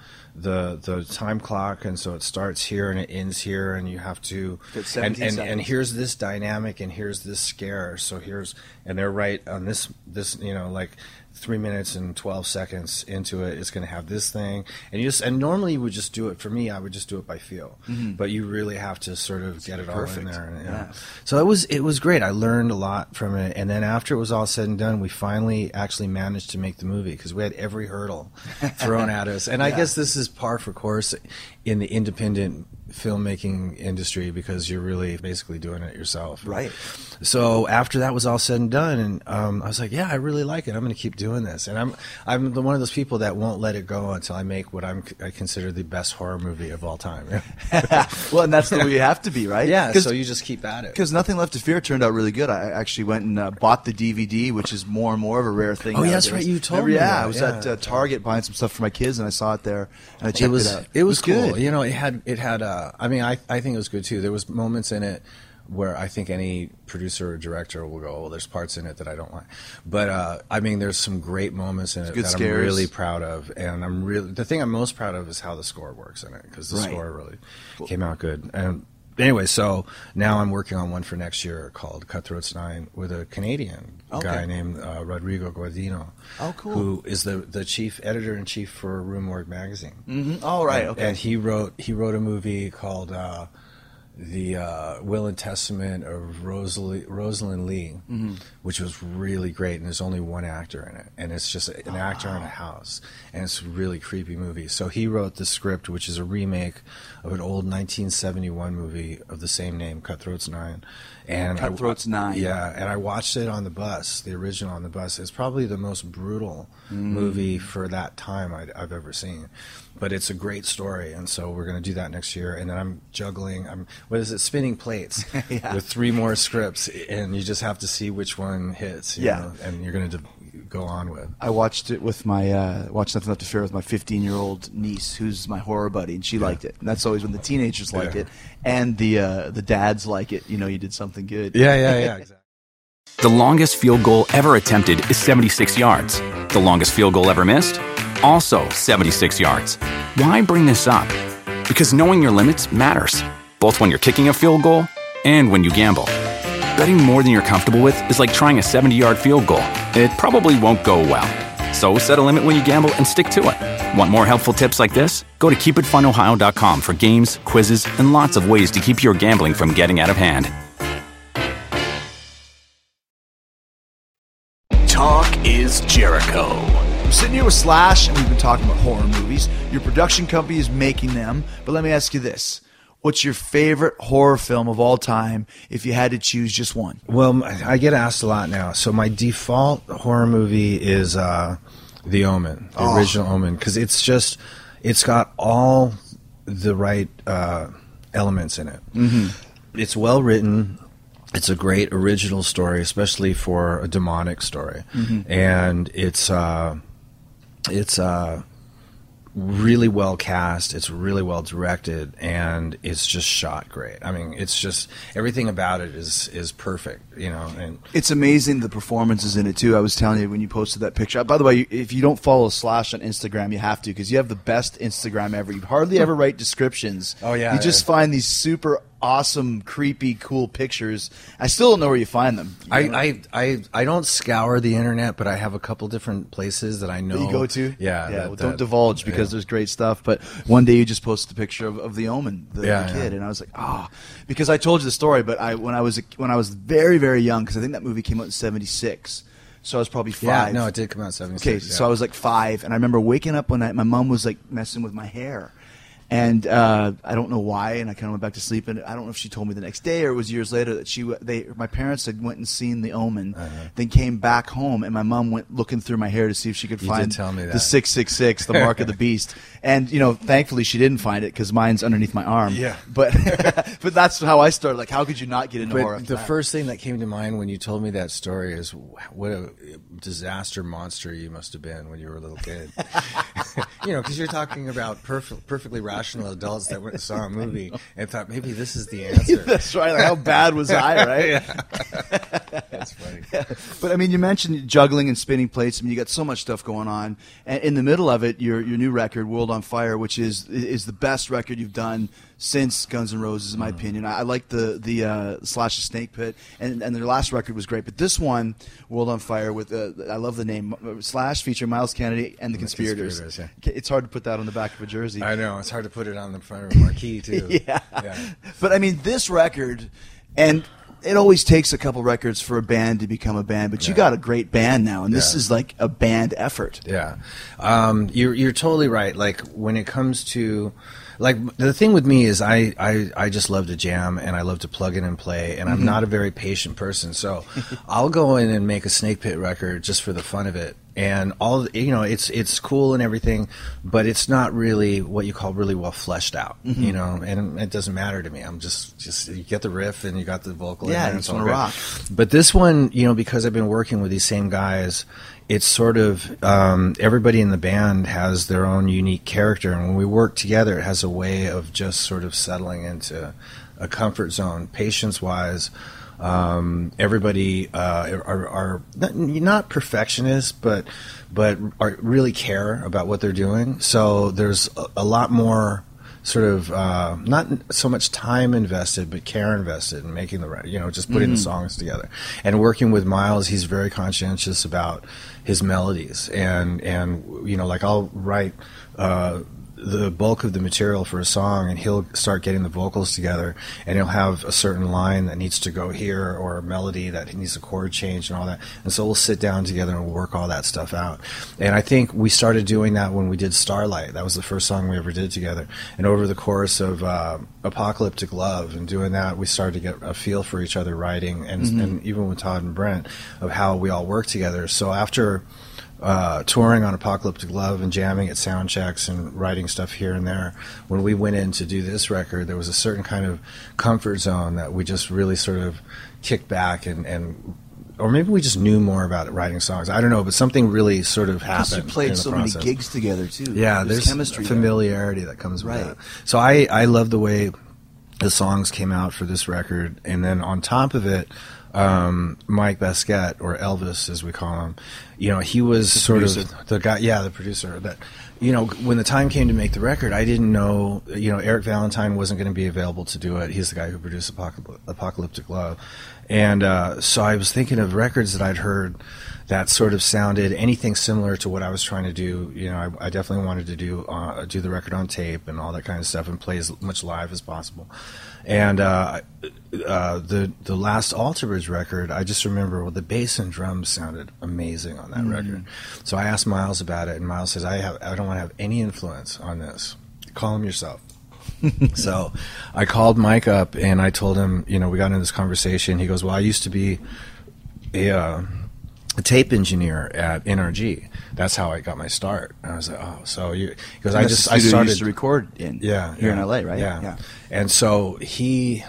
time clock, and so it starts here and it ends here, and you have to and here's this dynamic, and here's this scare, so and they're right on this like 3 minutes and 12 seconds into it, it's going to have this thing, and normally you would just do it. For me, I would just do it by feel, but you really have to sort of get it all in there. So it was great. I learned a lot from it, and then after it was all said and done, we finally actually managed to make the movie, because we had every hurdle thrown at us, and I guess this is par for course in the independent filmmaking industry, because you're really basically doing it yourself. Right. So after that was all said and done, and I was like, yeah, I really like it. I'm going to keep doing this. And I'm one of those people that won't let it go until I make what I consider the best horror movie of all time. Well, and that's the way you have to be, right? Yeah, so you just keep at it. Because Nothing Left to Fear turned out really good. I actually went and bought the DVD, which is more and more of a rare thing. Oh, yeah, that's right. You told me Yeah, that. I was at Target buying some stuff for my kids, and I saw it there, and I checked it out. It was cool. good. It had. I mean, I think it was good too. There was moments in it where I think any producer or director will go, well, there's parts in it that I don't like. But, I mean, there's some great moments in it that I'm really proud of. And the thing I'm most proud of is how the score works in it, because the score really came out good. And anyway, so now I'm working on one for next year called Cutthroats 9 with a Canadian guy named Rodrigo Guardino. Oh, cool. Who is the chief editor-in-chief for Rue Morgue magazine. Mm-hmm. Oh, right, okay. And he wrote a movie called The Will and Testament of Rosalind Lee, which was really great, and there's only one actor in it, and it's just an actor in a house, and it's a really creepy movie. So he wrote the script, which is a remake of an old 1971 movie of the same name, Cutthroats 9. And Cutthroats 9. Yeah, and I watched it on the bus, the original on the bus. It's probably the most brutal movie for that time I've ever seen. But it's a great story, and so we're going to do that next year. And then I'm juggling, spinning plates with 3 more scripts, and you just have to see which one hits, you know, and you're going to go on with. I watched it with my, watched Nothing Left to Fear with my 15-year-old niece, who's my horror buddy, and she liked it. And that's always when the teenagers like it, and the dads like it. You know, you did something good. Yeah, exactly. The longest field goal ever attempted is 76 yards. The longest field goal ever missed? Also 76 yards. Why bring this up? Because knowing your limits matters, both when you're kicking a field goal and when you gamble. Betting more than you're comfortable with is like trying a 70-yard field goal. It probably won't go well. So set a limit when you gamble and stick to it. Want more helpful tips like this? Go to keepitfunohio.com for games, quizzes, and lots of ways to keep your gambling from getting out of hand. Talk is Jericho. I'm sitting here with Slash, and we've been talking about horror movies. Your production company is making them, but let me ask you this. What's your favorite horror film of all time if you had to choose just one? Well, I get asked a lot now. So my default horror movie is The Omen, the original Omen, because it's got all the right elements in it. Mm-hmm. It's well written. It's a great original story, especially for a demonic story, and it's really well cast. It's really well directed, and it's just shot great. I mean, it's just everything about it is perfect, you know. And it's amazing the performances in it too. I was telling you when you posted that picture. By the way, if you don't follow Slash on Instagram, you have to, because you have the best Instagram ever. You hardly ever write descriptions. Oh yeah, you just find these super awesome, creepy, cool pictures. I still don't know where you find them. I don't scour the internet, but I have a couple different places that I know that you go to. Yeah, well, don't divulge because there's great stuff. But one day you just posted a picture of the Omen, the kid, and I was like, because I told you the story. But when I was very, very young, because I think that movie came out in '76. So I was probably 5. Yeah, no, it did come out in '76. Okay, so I was like 5, and I remember waking up one night. My mom was like messing with my hair. And I don't know why, and I kind of went back to sleep. And I don't know if she told me the next day or it was years later that my parents had went and seen The Omen, then came back home, and my mom went looking through my hair to see if she could find the 666, the mark of the beast. And thankfully she didn't find it because mine's underneath my arm. Yeah, but but that's how I started. Like, how could you not get into horror? The first thing that came to mind when you told me that story is what a disaster monster you must have been when you were a little kid. Because you're talking about perfectly rational adults that went and saw a movie and thought maybe this is the answer. That's right. Like, how bad was I, right? Yeah. That's funny. But I mean, you mentioned juggling and spinning plates. I mean, you got so much stuff going on, and in the middle of it, your new record, World on Fire, which is the best record you've done since Guns N' Roses, in my opinion. I like the Slash the Snake Pit, and their last record was great. But this one, World on Fire, with I love the name Slash, featuring Miles Kennedy and the Conspirators. Yeah. It's hard to put that on the back of a jersey. I know, it's hard to put it on the front of a marquee too. Yeah. But I mean, this record, and it always takes a couple records for a band to become a band, but you got a great band now, and this is like a band effort. Yeah, you're totally right. Like, when it comes to, like, the thing with me is I just love to jam, and I love to plug in and play, and I'm not a very patient person, so I'll go in and make a Snake Pit record just for the fun of it. And it's cool and everything, but it's not really what you call really well fleshed out, and it doesn't matter to me. I'm just you get the riff and you got the vocal. Yeah, and it's gonna rock. But this one, because I've been working with these same guys, it's sort of everybody in the band has their own unique character, and when we work together, it has a way of just sort of settling into a comfort zone, patience-wise. Everybody are not perfectionists, but really care about what they're doing. So there's a lot more sort of not so much time invested, but care invested in making just putting the songs together. And working with Miles, he's very conscientious about his melodies, and like I'll write the bulk of the material for a song, and he'll start getting the vocals together, and he'll have a certain line that needs to go here, or a melody that needs a chord change and all that. And so we'll sit down together and we'll work all that stuff out. And I think we started doing that when we did Starlight. That was the first song we ever did together. And over the course of Apocalyptic Love and doing that, we started to get a feel for each other writing, and even with Todd and Brent, of how we all work together. So after touring on Apocalyptic Love and jamming at sound checks and writing stuff here and there, when we went in to do this record, there was a certain kind of comfort zone that we just really sort of kicked back and or maybe we just knew more about it, writing songs. I don't know, but something really sort of happened. Plus you played so process. Many gigs together too. Yeah, there's chemistry, familiarity that comes with right. that. So I love the way the songs came out for this record, and then on top of it, Mike Basquette, or Elvis as we call him, he was sort of the guy, the producer that, when the time came to make the record, I didn't know, Eric Valentine wasn't going to be available to do it. He's the guy who produced Apocalyptic Love. And so I was thinking of records that I'd heard that sort of sounded anything similar to what I was trying to do. I definitely wanted to do the record on tape and all that kind of stuff, and play as much live as possible. And the last Alter Bridge record, I just remember the bass and drums sounded amazing on that record. So I asked Miles about it, and Miles says, I don't want to have any influence on this. Call him yourself. So I called Mike up and I told him, we got into this conversation. He goes, well, I used to be a tape engineer at NRG. That's how I got my start. And I was like, oh, so you, because I started used to record in here in LA, right? Yeah. And so he,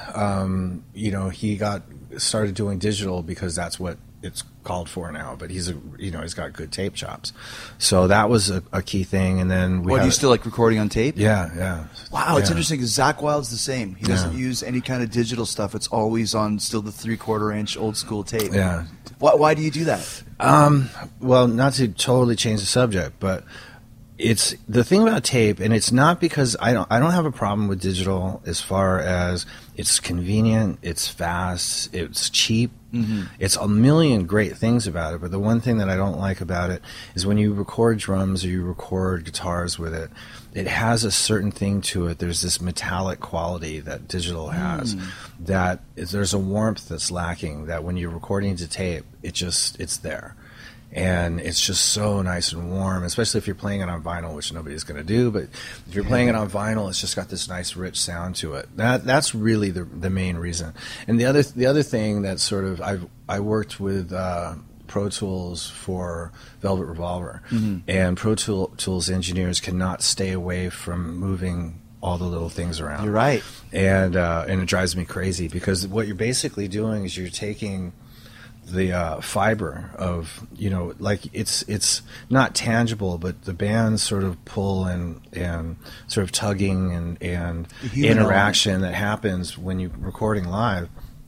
he started doing digital because that's what it's called for now. But he's got good tape chops. So that was a key thing. And then do you still like recording on tape? Yeah. Wow, it's interesting because Zakk Wylde's the same. He doesn't use any kind of digital stuff. It's always on still the 3/4 inch old school tape. Yeah. Why do you do that? Well, not to totally change the subject, but it's the thing about tape, and it's not because I don't have a problem with digital as far as it's convenient, it's fast, it's cheap. It's a million great things about it, but the one thing that I don't like about it is when you record drums or you record guitars with it, it has a certain thing to it. There's this metallic quality that digital has, that there's a warmth that's lacking, that when you're recording to tape, it's there. And it's just so nice and warm, especially if you're playing it on vinyl, which nobody's going to do. But if you're playing it on vinyl, it's just got this nice, rich sound to it. That's really the main reason. And the other thing that sort of I worked with Pro Tools for Velvet Revolver, and Pro Tools engineers cannot stay away from moving all the little things around. You're right, and it drives me crazy because what you're basically doing is you're taking the fiber of, like it's not tangible, but the bands sort of pull and sort of tugging and interaction that happens when you're recording live.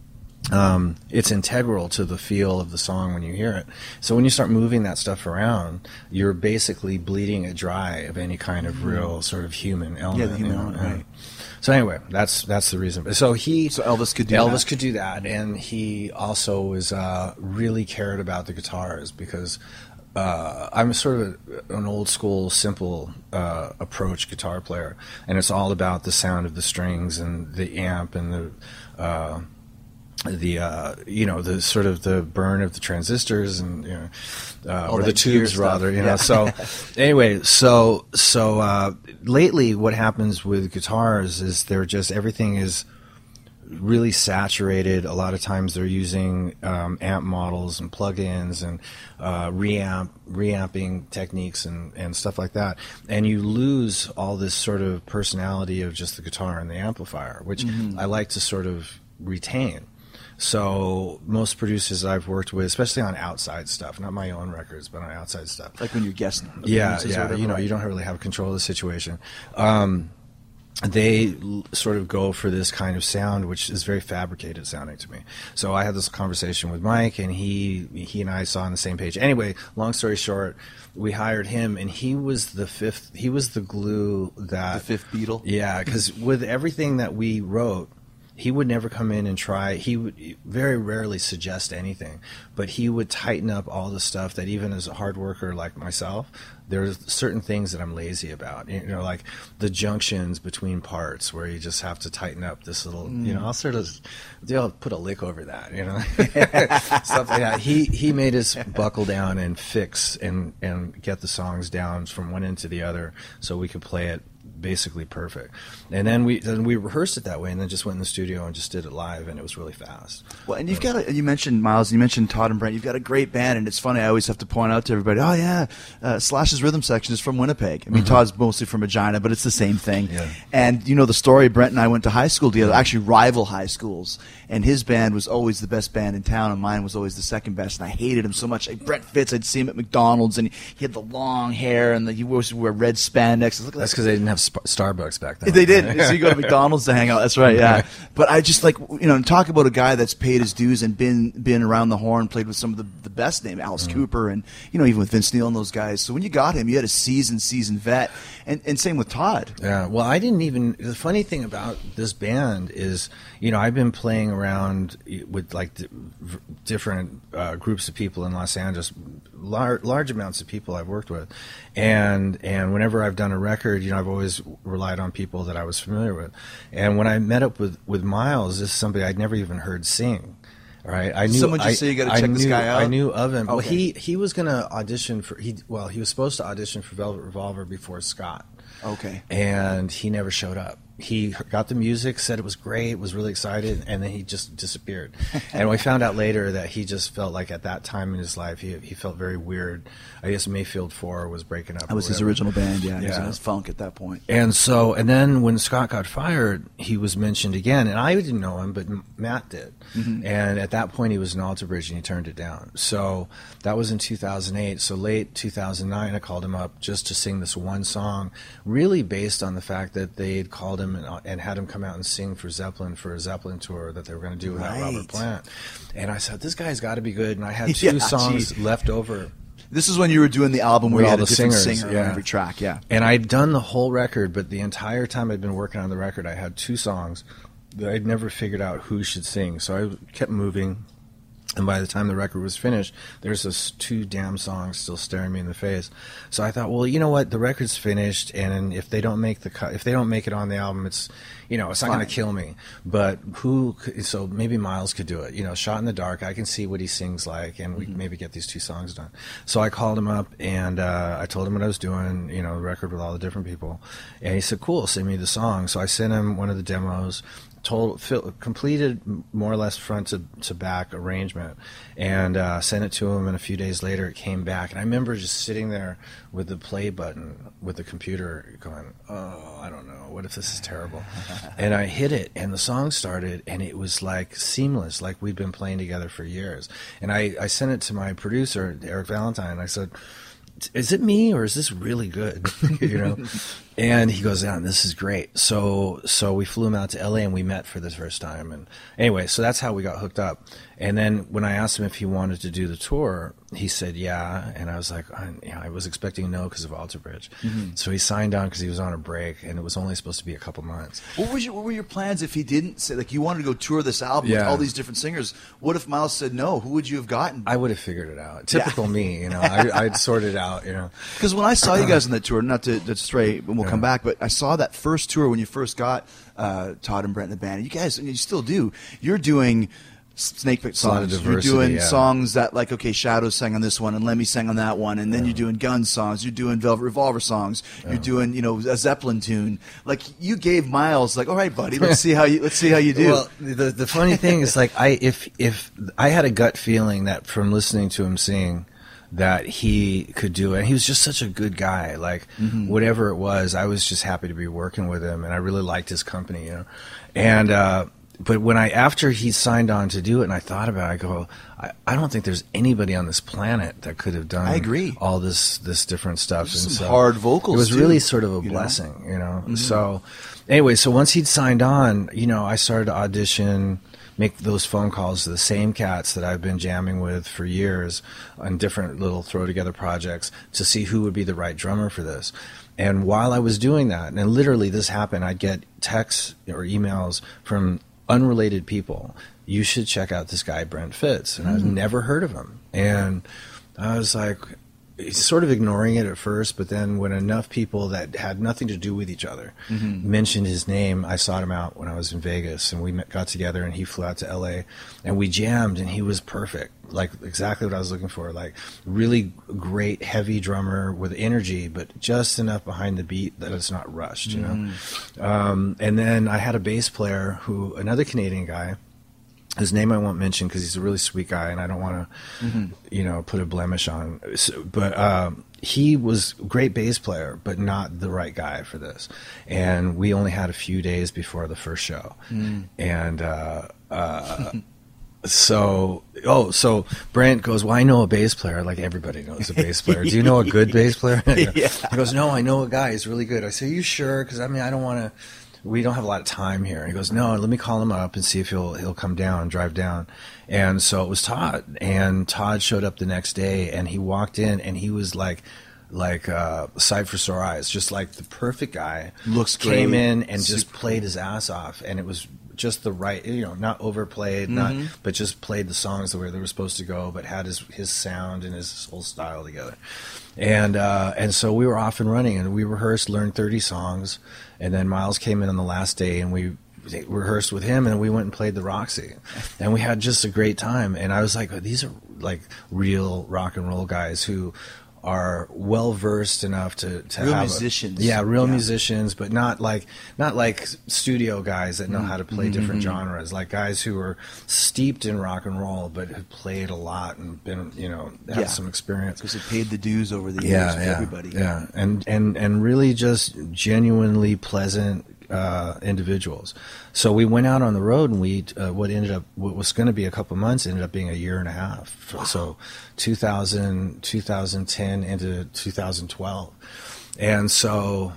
It's integral to the feel of the song when you hear it. So when you start moving that stuff around, you're basically bleeding it dry of any kind of real sort of human element. Yeah, the human element, right. So anyway, that's the reason. So Elvis could do Elvis that. could do that, and he also was really cared about the guitars because I'm sort of an old school, simple approach guitar player, and it's all about the sound of the strings and the amp and the sort of the burn of the transistors and or the tubes rather, So anyway, so lately what happens with guitars is everything is really saturated. A lot of times they're using amp models and plugins and reamping techniques and stuff like that, and you lose all this sort of personality of just the guitar and the amplifier, which I like to sort of retain. So most producers I've worked with, especially on outside stuff, not my own records, but on outside stuff. Like when you're guessing. You don't really have control of the situation. they sort of go for this kind of sound, which is very fabricated sounding to me. So I had this conversation with Mike, and he and I saw on the same page. Anyway, long story short, we hired him, and he was the glue that... The fifth Beatle? Yeah, because with everything that we wrote, he would never come in and try. He would very rarely suggest anything, but he would tighten up all the stuff that, even as a hard worker like myself, there's certain things that I'm lazy about. You know, like the junctions between parts where you just have to tighten up this little, you know, I'll sort of, I'll put a lick over that, you know, stuff like that. He made us buckle down and fix and get the songs down from one end to the other so we could play it basically perfect. And then we rehearsed it that way, and then just went in the studio and just did it live, and it was really fast. Well, and you mentioned Miles, you mentioned Todd and Brent. You've got a great band, and it's funny. I always have to point out to everybody, oh yeah, Slash's rhythm section is from Winnipeg. I mean, Todd's mostly from Regina, but it's the same thing. Yeah. And you know the story. Brent and I went to high school together, actually rival high schools, and his band was always the best band in town, and mine was always the second best. And I hated him so much. Like Brent Fitz, I'd see him at McDonald's, and he had the long hair, and he always wore red spandex. Look at That's because they didn't have Starbucks back then. They did. So you go to McDonald's to hang out. That's right. Yeah. But I just talk about a guy that's paid his dues and been around the horn, played with some of the best name, Alice Cooper, and even with Vince Neil and those guys. So when you got him, you had a seasoned vet, and same with Todd. Yeah. Well, I didn't even. The funny thing about this band is, I've been playing around with like different groups of people in Los Angeles, large amounts of people I've worked with, and whenever I've done a record, I've always relied on people that I was familiar with. And when I met up with Miles, this is somebody I'd never even heard sing. Right, I knew. Someone just say you got to check this guy out. I knew of him. Okay. Well, he was going to audition for. He was supposed to audition for Velvet Revolver before Scott. Okay. And he never showed up. He got the music, said it was great, was really excited, and then he just disappeared. And we found out later that he just felt like at that time in his life, he felt very weird. I guess Mayfield 4 was breaking up. That was his original band, yeah. He was Yeah. in his funk at that point. And then when Scott got fired, he was mentioned again, and I didn't know him, but Matt did. Mm-hmm. And at that point, he was in Alter Bridge, and he turned it down. So that was in 2008. So late 2009, I called him up just to sing this one song, really based on the fact that they had called him and had him come out and sing for Zeppelin for a Zeppelin tour that they were going to do without Robert Plant. And I said, this guy's got to be good. And I had two songs left over. This is when you were doing the album where you had a different singers, singer on every track, yeah. And I'd done the whole record, but the entire time I'd been working on the record, I had two songs that I'd never figured out who should sing. So I kept moving. And by the time the record was finished, there's those two damn songs still staring me in the face. So I thought, well, you know what? The record's finished, and if they don't make if they don't make it on the album, it's it's not going to kill me. But so maybe Miles could do it. Shot in the Dark. I can see what he sings like, and we can maybe get these two songs done. So I called him up, and I told him what I was doing. The record with all the different people, and he said, "Cool, send me the song." So I sent him one of the demos. Completed more or less front to back arrangement, and sent it to him, and a few days later it came back, and I remember just sitting there with the play button with the computer going, oh, I don't know, what if this is terrible? And I hit it, and the song started, and it was like seamless, like we'd been playing together for years. And I sent it to my producer, Eric Valentine, and I said, is it me, or is this really good? And he goes, yeah, this is great. So we flew him out to LA, and we met for the first time. And anyway, so that's how we got hooked up. And then when I asked him if he wanted to do the tour, he said, yeah. And I was like, I was expecting no because of Alter Bridge. Mm-hmm. So he signed on because he was on a break, and it was only supposed to be a couple months. What were your plans if he didn't say, like, you wanted to go tour this album with all these different singers? What if Miles said no? Who would you have gotten? I would have figured it out. Typical me, I'd sort it out, Because when I saw you guys on that tour, not to stray, but we'll come back, but I saw that first tour when you first got Todd and Brent in the band. And you guys, and you still do, you're doing Snakepit songs. You're doing songs that, like, okay, Shadows sang on this one, and Lemmy sang on that one, and then you're doing Guns songs. You're doing Velvet Revolver songs. You're doing, a Zeppelin tune. Like, you gave Miles, like, all right, buddy, let's see how you do. Well, the funny thing is, like, if I had a gut feeling that from listening to him sing, that he could do it. And he was just such a good guy. Like, whatever it was, I was just happy to be working with him, and I really liked his company, And but when after he signed on to do it, and I thought about it, I go, I don't think there's anybody on this planet that could have done. I agree. All this different stuff. There's and some so hard vocals. It was too, really sort of a you know? blessing, you know. So anyway, so once he'd signed on, you know, I started to audition, make those phone calls to the same cats that I've been jamming with for years on different little throw together projects to see who would be the right drummer for this. And while I was doing that, and literally this happened, I'd get texts or emails from unrelated people. You should check out this guy, Brent Fitz. And I've never heard of him. And I was like, sort of ignoring it at first, but then when enough people that had nothing to do with each other mentioned his name, I sought him out when I was in Vegas, and we got together, and he flew out to LA, and we jammed, and he was perfect, like exactly what I was looking for, like really great heavy drummer with energy, but just enough behind the beat that it's not rushed, you know. And then I had a bass player another Canadian guy, his name I won't mention because he's a really sweet guy, and I don't want to, you know, put a blemish on. But he was a great bass player, but not the right guy for this. And we only had a few days before the first show, and so Brent goes, well, I know a bass player. Like everybody knows a bass player. Do you know a good bass player? Yeah. He goes, no, I know a guy. He's really good. I say, are you sure? Because I mean, I don't want to. We don't have a lot of time here. And he goes, no, let me call him up and see if he'll come down, drive down. And so it was Todd. And Todd showed up the next day, and he walked in, and he was like sight for sore eyes, just like the perfect guy. Looks great. Came in and just played his ass off, and it was just the right, you know, not overplayed, but just played the songs the way they were supposed to go, but had his sound and his whole style together. And so we were off and running, and we rehearsed, learned 30 songs, and then Miles came in on the last day, and we rehearsed with him, and we went and played the Roxy, and we had just a great time. And I was like, these are like real rock and roll guys who are well versed enough to real have musicians. Real musicians, but not like studio guys that know how to play different genres, like guys who are steeped in rock and roll but have played a lot and been, you know, have some experience. Because it paid the dues over the years for everybody. Yeah, and really just genuinely pleasant individuals. So we went out on the road, and what was going to be a couple months ended up being a year and a half. Wow. So 2010 into 2012. And so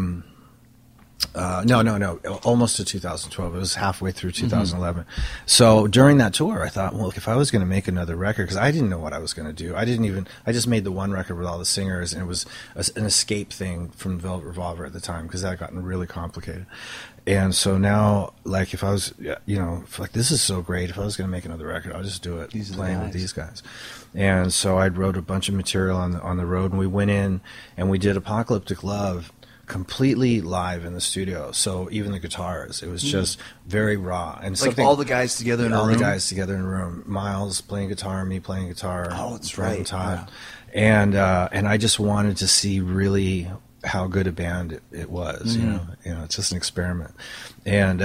no, almost to 2012. It was halfway through 2011. So during that tour, I thought, well, if I was going to make another record, because I didn't know what I was going to do. I just made the one record with all the singers, and it was an escape thing from Velvet Revolver at the time, because that had gotten really complicated. And so now, like, if I was, you know, like, this is so great. If I was going to make another record, I'll just do it playing with these guys. And so I wrote a bunch of material on the road, and we went in and we did Apocalyptic Love completely live in the studio. So even the guitars, it was just very raw. And like all the guys together in a room? All the guys together in a room. Miles playing guitar, me playing guitar. Oh, that's Brent right. and Todd. Yeah. And I just wanted to see really how good a band it was. You know, it's just an experiment. And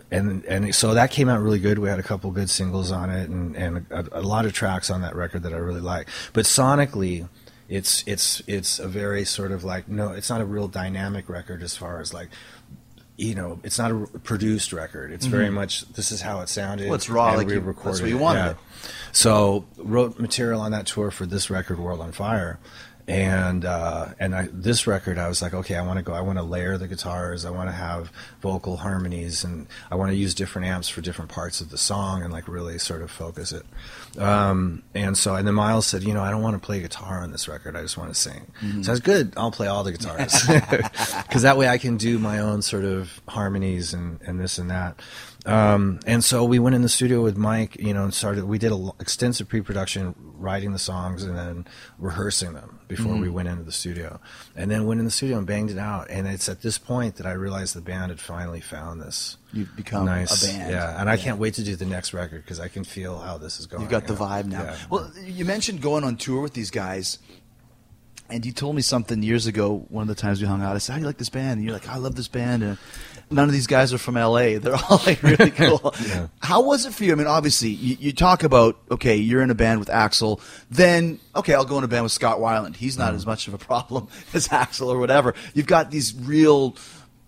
so that came out really good. We had a couple good singles on it, and a lot of tracks on that record that I really like. But sonically, it's a very sort of like, no, it's not a real dynamic record as far as like, you know, it's not a produced record. It's very much, this is how it sounded. Well, it's raw, like we you, recorded that's what you wanted. Yeah. So wrote material on that tour for this record, World on Fire. And this record, I was like, okay, I want to layer the guitars, I want to have vocal harmonies, and I want to use different amps for different parts of the song, and like really sort of focus it. And then Miles said, you know, I don't want to play guitar on this record, I just want to sing. So I was good, I'll play all the guitars, because that way I can do my own sort of harmonies and this and that. And so we went in the studio with Mike, you know, and we did extensive pre-production, writing the songs and then rehearsing them before we went into the studio, and then went in the studio and banged it out. And it's at this point that I realized the band had finally found this. You've become a band. Yeah, and I can't wait to do the next record, because I can feel how this is going. You've got the vibe now. Yeah. Well, you mentioned going on tour with these guys, and you told me something years ago, one of the times we hung out. I said, how do you like this band? And you're like, I love this band. And none of these guys are from L.A. They're all like really cool. Yeah. How was it for you? I mean, obviously, you talk about, okay, you're in a band with Axl. Then, okay, I'll go in a band with Scott Weiland. He's not as much of a problem as Axl or whatever. You've got these real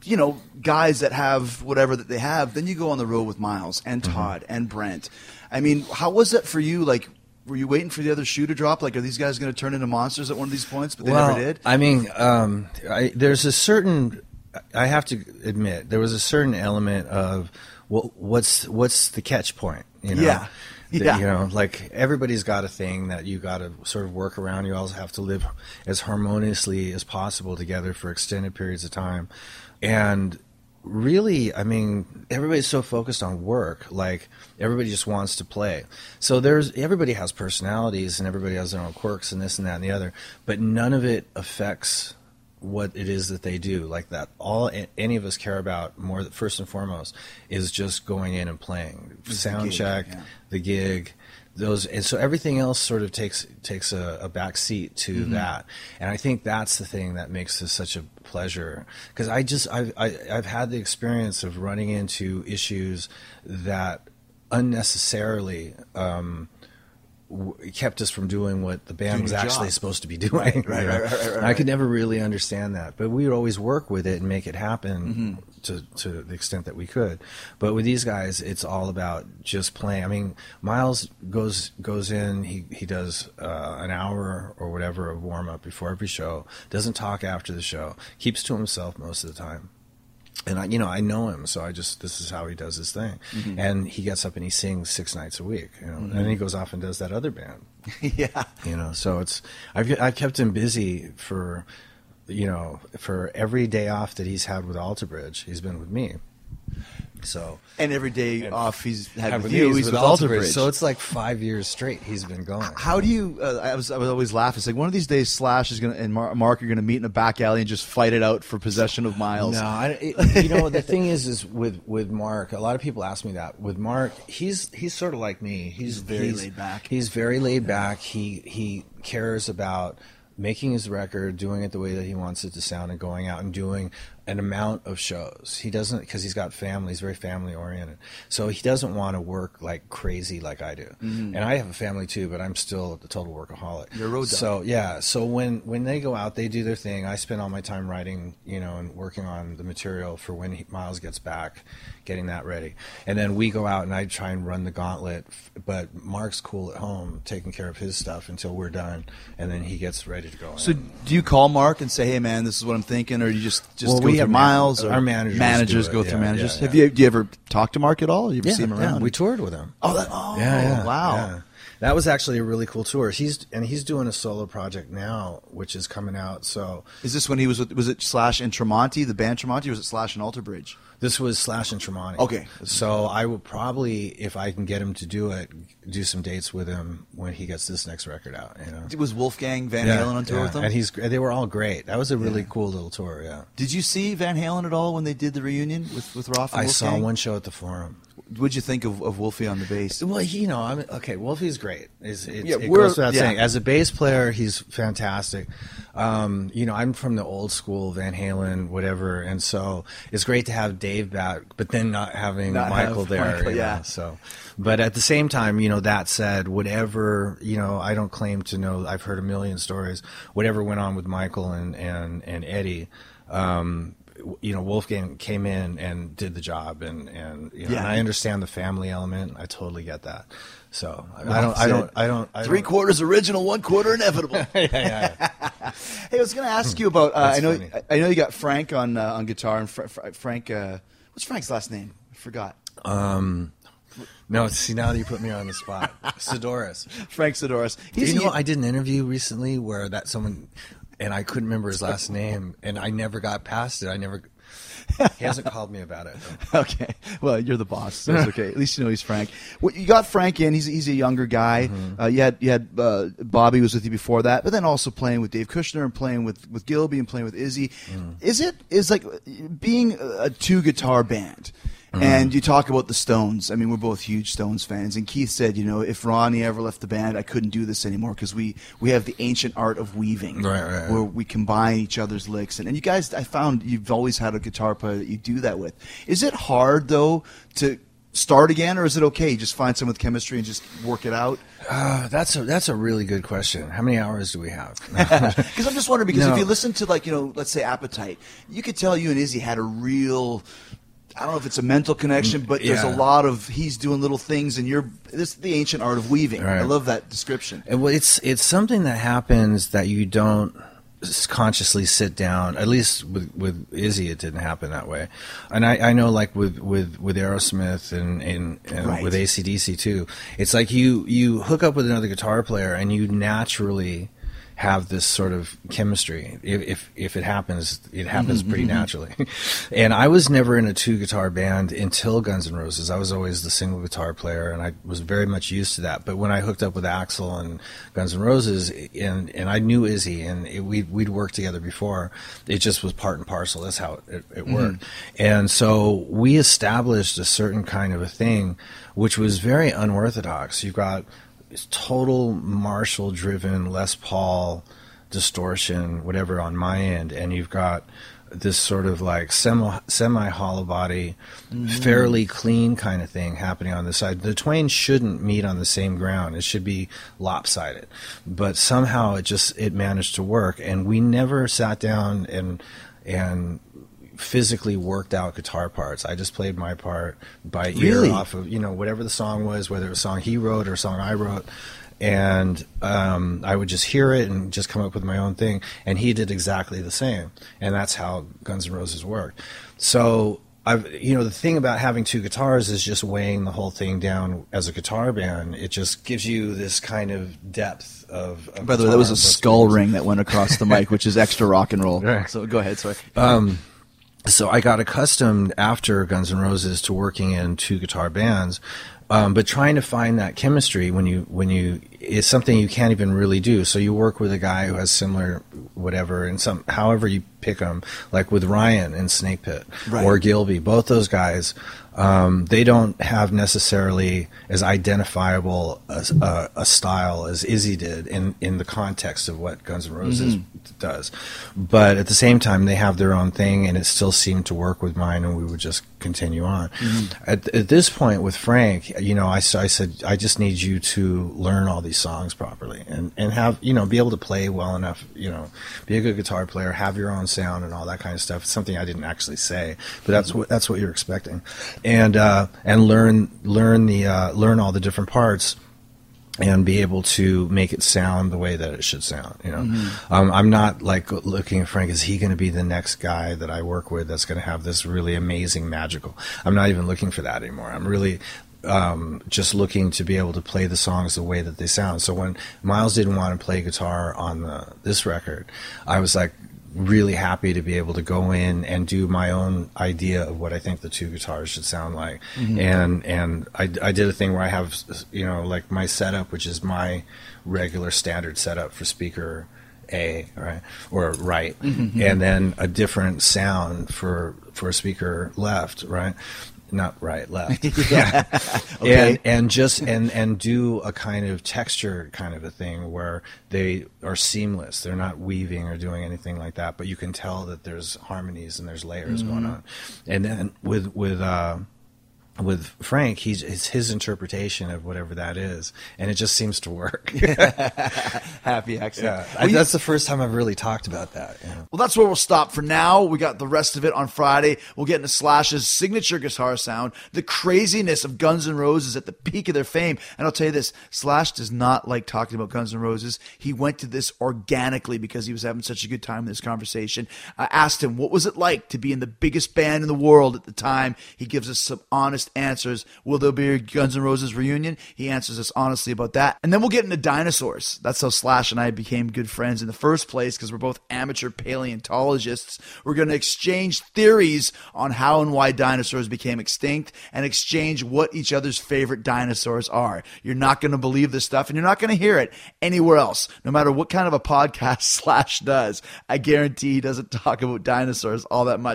you know, guys that have whatever that they have. Then you go on the road with Miles and Todd and Brent. I mean, how was that for you? Like, were you waiting for the other shoe to drop? Like, are these guys going to turn into monsters at one of these points? But they never did. I mean, there's a certain. I have to admit, there was a certain element of what's the catch point? You know? Yeah. Yeah. You know, like everybody's got a thing that you got to sort of work around. You also have to live as harmoniously as possible together for extended periods of time. And really, I mean, everybody's so focused on work, like everybody just wants to play. So everybody has personalities and everybody has their own quirks and this and that and the other, but none of it affects what it is that they do. Like that, all any of us care about more, first and foremost, is just going in and playing. Sound check, the gig, those, and so everything else sort of takes a back seat to that. And I think that's the thing that makes this such a pleasure, because I've had the experience of running into issues that unnecessarily kept us from doing what the band was actually supposed to be doing. Right. I could never really understand that, but we would always work with it and make it happen to the extent that we could. But with these guys, it's all about just playing. I mean, Miles goes in, he does an hour or whatever of warm up before every show, doesn't talk after the show, keeps to himself most of the time. And I know him, so this is how he does his thing. And he gets up and he sings 6 nights a week, and then he goes off and does that other band. So I've kept him busy for every day off that he's had with Alter Bridge, he's been with me. So and every day off he's had with you, you, he's with Alter Bridge. So it's like 5 years straight he's been going. How do you? I was always laughing. It's like one of these days, Slash is gonna and Mark are gonna meet in a back alley and just fight it out for possession of Miles. No, the thing is with Mark. A lot of people ask me that. With Mark, he's sort of like me. He's very laid back. He's very laid back. He cares about making his record, doing it the way that he wants it to sound, and going out and doing an amount of shows. He doesn't, because he's got family, he's very family oriented. So he doesn't want to work like crazy like I do. And I have a family too, but I'm still a total workaholic. You're a road dog. So yeah, so when they go out, they do their thing. I spend all my time writing, and working on the material for when Miles gets back, getting that ready. And then we go out and I try and run the gauntlet, but Mark's cool at home taking care of his stuff until we're done, and then he gets ready to go. So do you call Mark and say, hey man, this is what I'm thinking, or you just go through Miles? Or our managers go through managers. Yeah. Do you ever talk to Mark at all? You ever see him around? Yeah, we toured with him. Wow. Yeah. That was actually a really cool tour. He's doing a solo project now, which is coming out. So is this when he was it Slash and Tremonti, the band Tremonti, or was it Slash and Alter Bridge? This was Slash and Tremonti. Okay. So I will probably, if I can get him to do it, do some dates with him when he gets this next record out. Was Wolfgang Van Halen on tour with them? And they were all great. That was a really cool little tour. Yeah. Did you see Van Halen at all when they did the reunion with Roth and Wolfgang? I saw one show at the Forum. What'd you think of Wolfie on the bass? Well, Wolfie's great. It goes without saying. As a bass player, he's fantastic. I'm from the old school Van Halen, whatever, and so it's great to have Dave back, but then not having Michael there. So, but at the same time, that said, whatever, I don't claim to know. I've heard a million stories. Whatever went on with Michael and Eddie. Wolfgang came in and did the job, and I understand the family element. I totally get that. So I don't. 3/4 original, 1/4 inevitable. Yeah. Hey, I was going to ask you about. I know you got Frank on guitar, and Frank. What's Frank's last name? I forgot. No, see, now that you put me on the spot, Sidoris. Frank Sidoris. I did an interview recently where someone. And I couldn't remember his last name, and I never got past it. He hasn't called me about it. Okay. Well, you're the boss, so it's okay. At least you know he's Frank. Well, you got Frank in. He's a younger guy. You had Bobby was with you before that, but then also playing with Dave Kushner and playing with Gilby and playing with Izzy. Is like being a 2-guitar band. And you talk about the Stones. I mean, we're both huge Stones fans. And Keith said, if Ronnie ever left the band, I couldn't do this anymore because we have the ancient art of weaving, right. where we combine each other's licks. And you guys, I found you've always had a guitar player that you do that with. Is it hard though to start again, or is it okay? You just find someone with chemistry and just work it out? That's a really good question. How many hours do we have? Because I'm just wondering, because No. if you listen to, like, let's say Appetite, you could tell you and Izzy had a real, I don't know if it's a mental connection, but there's a Yeah. lot of, he's doing little things and this is the ancient art of weaving. Right. I love that description. Well, it's something that happens that you don't consciously sit down. At least with Izzy, it didn't happen that way. And I know, like with Aerosmith and Right. with AC/DC too. It's like you hook up with another guitar player and you naturally have this sort of chemistry. If it happens, it happens pretty naturally. And I was never in a 2-guitar band until Guns N' Roses. I was always the single guitar player, and I was very much used to that. But when I hooked up with Axl and Guns N' Roses, and I knew Izzy, and we'd worked together before, it just was part and parcel. That's how it worked. And so we established a certain kind of a thing, which was very unorthodox. You've got total Marshall-driven Les Paul distortion, whatever, on my end, and you've got this sort of like semi hollow body, fairly clean kind of thing happening on the side. The twain shouldn't meet on the same ground. It should be lopsided, but somehow it managed to work, and we never sat down and physically worked out guitar parts. I just played my part by ear off of, whatever the song was, whether it was a song he wrote or a song I wrote. And I would just hear it and just come up with my own thing. And he did exactly the same. And that's how Guns N' Roses worked. So the thing about having 2 guitars is just weighing the whole thing down as a guitar band. It just gives you this kind of depth of By the way, that was a skull ring that went across the mic, which is extra rock and roll. Right. So go ahead, sorry. So I got accustomed after Guns N' Roses to working in 2-guitar bands, but trying to find that chemistry when you is something you can't even really do. So you work with a guy who has similar whatever, and however you pick them, like with Ryan and Snake Pit or Gilby, both those guys. They don't have necessarily as identifiable a style as Izzy did in the context of what Guns N' Roses does. But at the same time, they have their own thing, and it still seemed to work with mine, and we would just continue on. At this point with Frank, I said, I just need you to learn all these songs properly and have, be able to play well enough, be a good guitar player, have your own sound and all that kind of stuff. It's something I didn't actually say, but that's what you're expecting. And learn all the different parts and be able to make it sound the way that it should sound. I'm not like looking at Frank, is he going to be the next guy that I work with that's going to have this really amazing magical? I'm not even looking for that anymore. I'm really just looking to be able to play the songs the way that they sound. So when Miles didn't want to play guitar on this record, I was like really happy to be able to go in and do my own idea of what I think the 2 guitars should sound like. And I did a thing where I have, like my setup, which is my regular standard setup for speaker A, right, or right, and then a different sound for speaker left, right. Not right, left. Yeah. Okay. And do a kind of texture kind of a thing where they are seamless. They're not weaving or doing anything like that, but you can tell that there's harmonies and there's layers going on. And then with Frank, it's his interpretation of whatever that is, and it just seems to work. Happy accident. Yeah, that's the first time I've really talked about that. Well, that's where we'll stop for now. We got the rest of it on Friday. We'll get into Slash's signature guitar sound, the craziness of Guns N' Roses at the peak of their fame. And I'll tell you this, Slash does not like talking about Guns N' Roses. He went to this organically because he was having such a good time in this conversation. I asked him, what was it like to be in the biggest band in the world at the time? He gives us some honest answers. Will there be a Guns N' Roses reunion? He answers us honestly about that. And then we'll get into dinosaurs. That's how Slash and I became good friends in the first place, because we're both amateur paleontologists. We're going to exchange theories on how and why dinosaurs became extinct and exchange what each other's favorite dinosaurs are. You're not going to believe this stuff, and you're not going to hear it anywhere else, no matter what kind of a podcast Slash does. I guarantee he doesn't talk about dinosaurs all that much.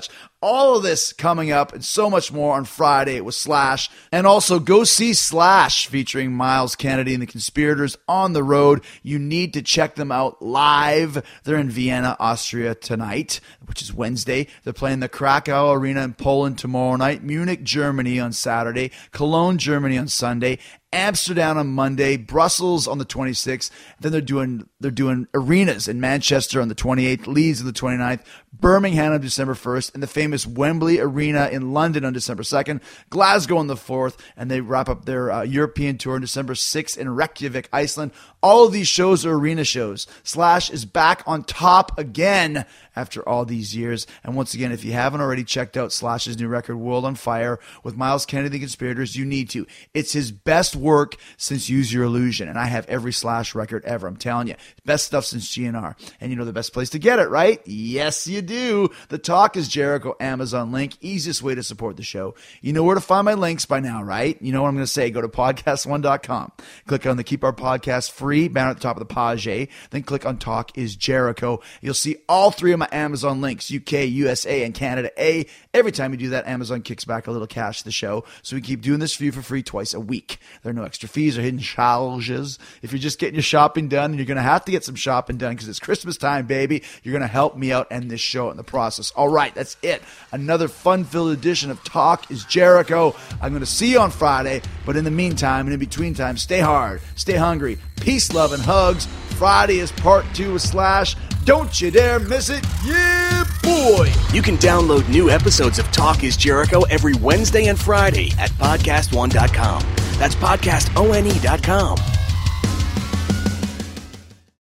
All of this coming up and so much more on Friday with Slash. And also go see Slash featuring Miles Kennedy and the Conspirators on the road. You need to check them out live. They're in Vienna, Austria tonight, which is Wednesday. They're playing the Krakow Arena in Poland tomorrow night, Munich, Germany on Saturday, Cologne, Germany on Sunday, Amsterdam on Monday, Brussels on the 26th. Then they're doing arenas in Manchester on the 28th, Leeds on the 29th, Birmingham on December 1st, and the famous Wembley Arena in London on December 2nd, Glasgow on the 4th, and they wrap up their European tour on December 6th in Reykjavik, Iceland. All of these shows are arena shows. Slash is back on top again after all these years. And once again, if you haven't already checked out Slash's new record, World on Fire, with Miles Kennedy and the Conspirators, you need to. It's his best work since Use Your Illusion, and I have every Slash record ever. I'm telling you, best stuff since GNR. And you know the best place to get it, right? Yes, you do. The Talk is Jericho Amazon link, easiest way to support the show. You know where to find my links by now, right? You know what I'm going to say. Go to podcast1.com. Click on the Keep Our Podcast Free banner at the top of the page. Then click on Talk is Jericho. You'll see all three of my Amazon links, UK, USA, and Canada A. Every time you do that, Amazon kicks back a little cash to the show. So we keep doing this for you for free twice a week. There are no extra fees or hidden charges. If you're just getting your shopping done, and you're going to have to get some shopping done because it's Christmas time, baby, you're going to help me out and this show in the process. All right, that's it. Another fun-filled edition of Talk is Jericho. I'm going to see you on Friday, but in the meantime and in between time, stay hard, stay hungry, peace, love, and hugs. Friday is part 2 with Slash. Don't you dare miss it. Yeah, boy. You can download new episodes of Talk is Jericho every Wednesday and Friday at podcast1.com. That's podcastone.com.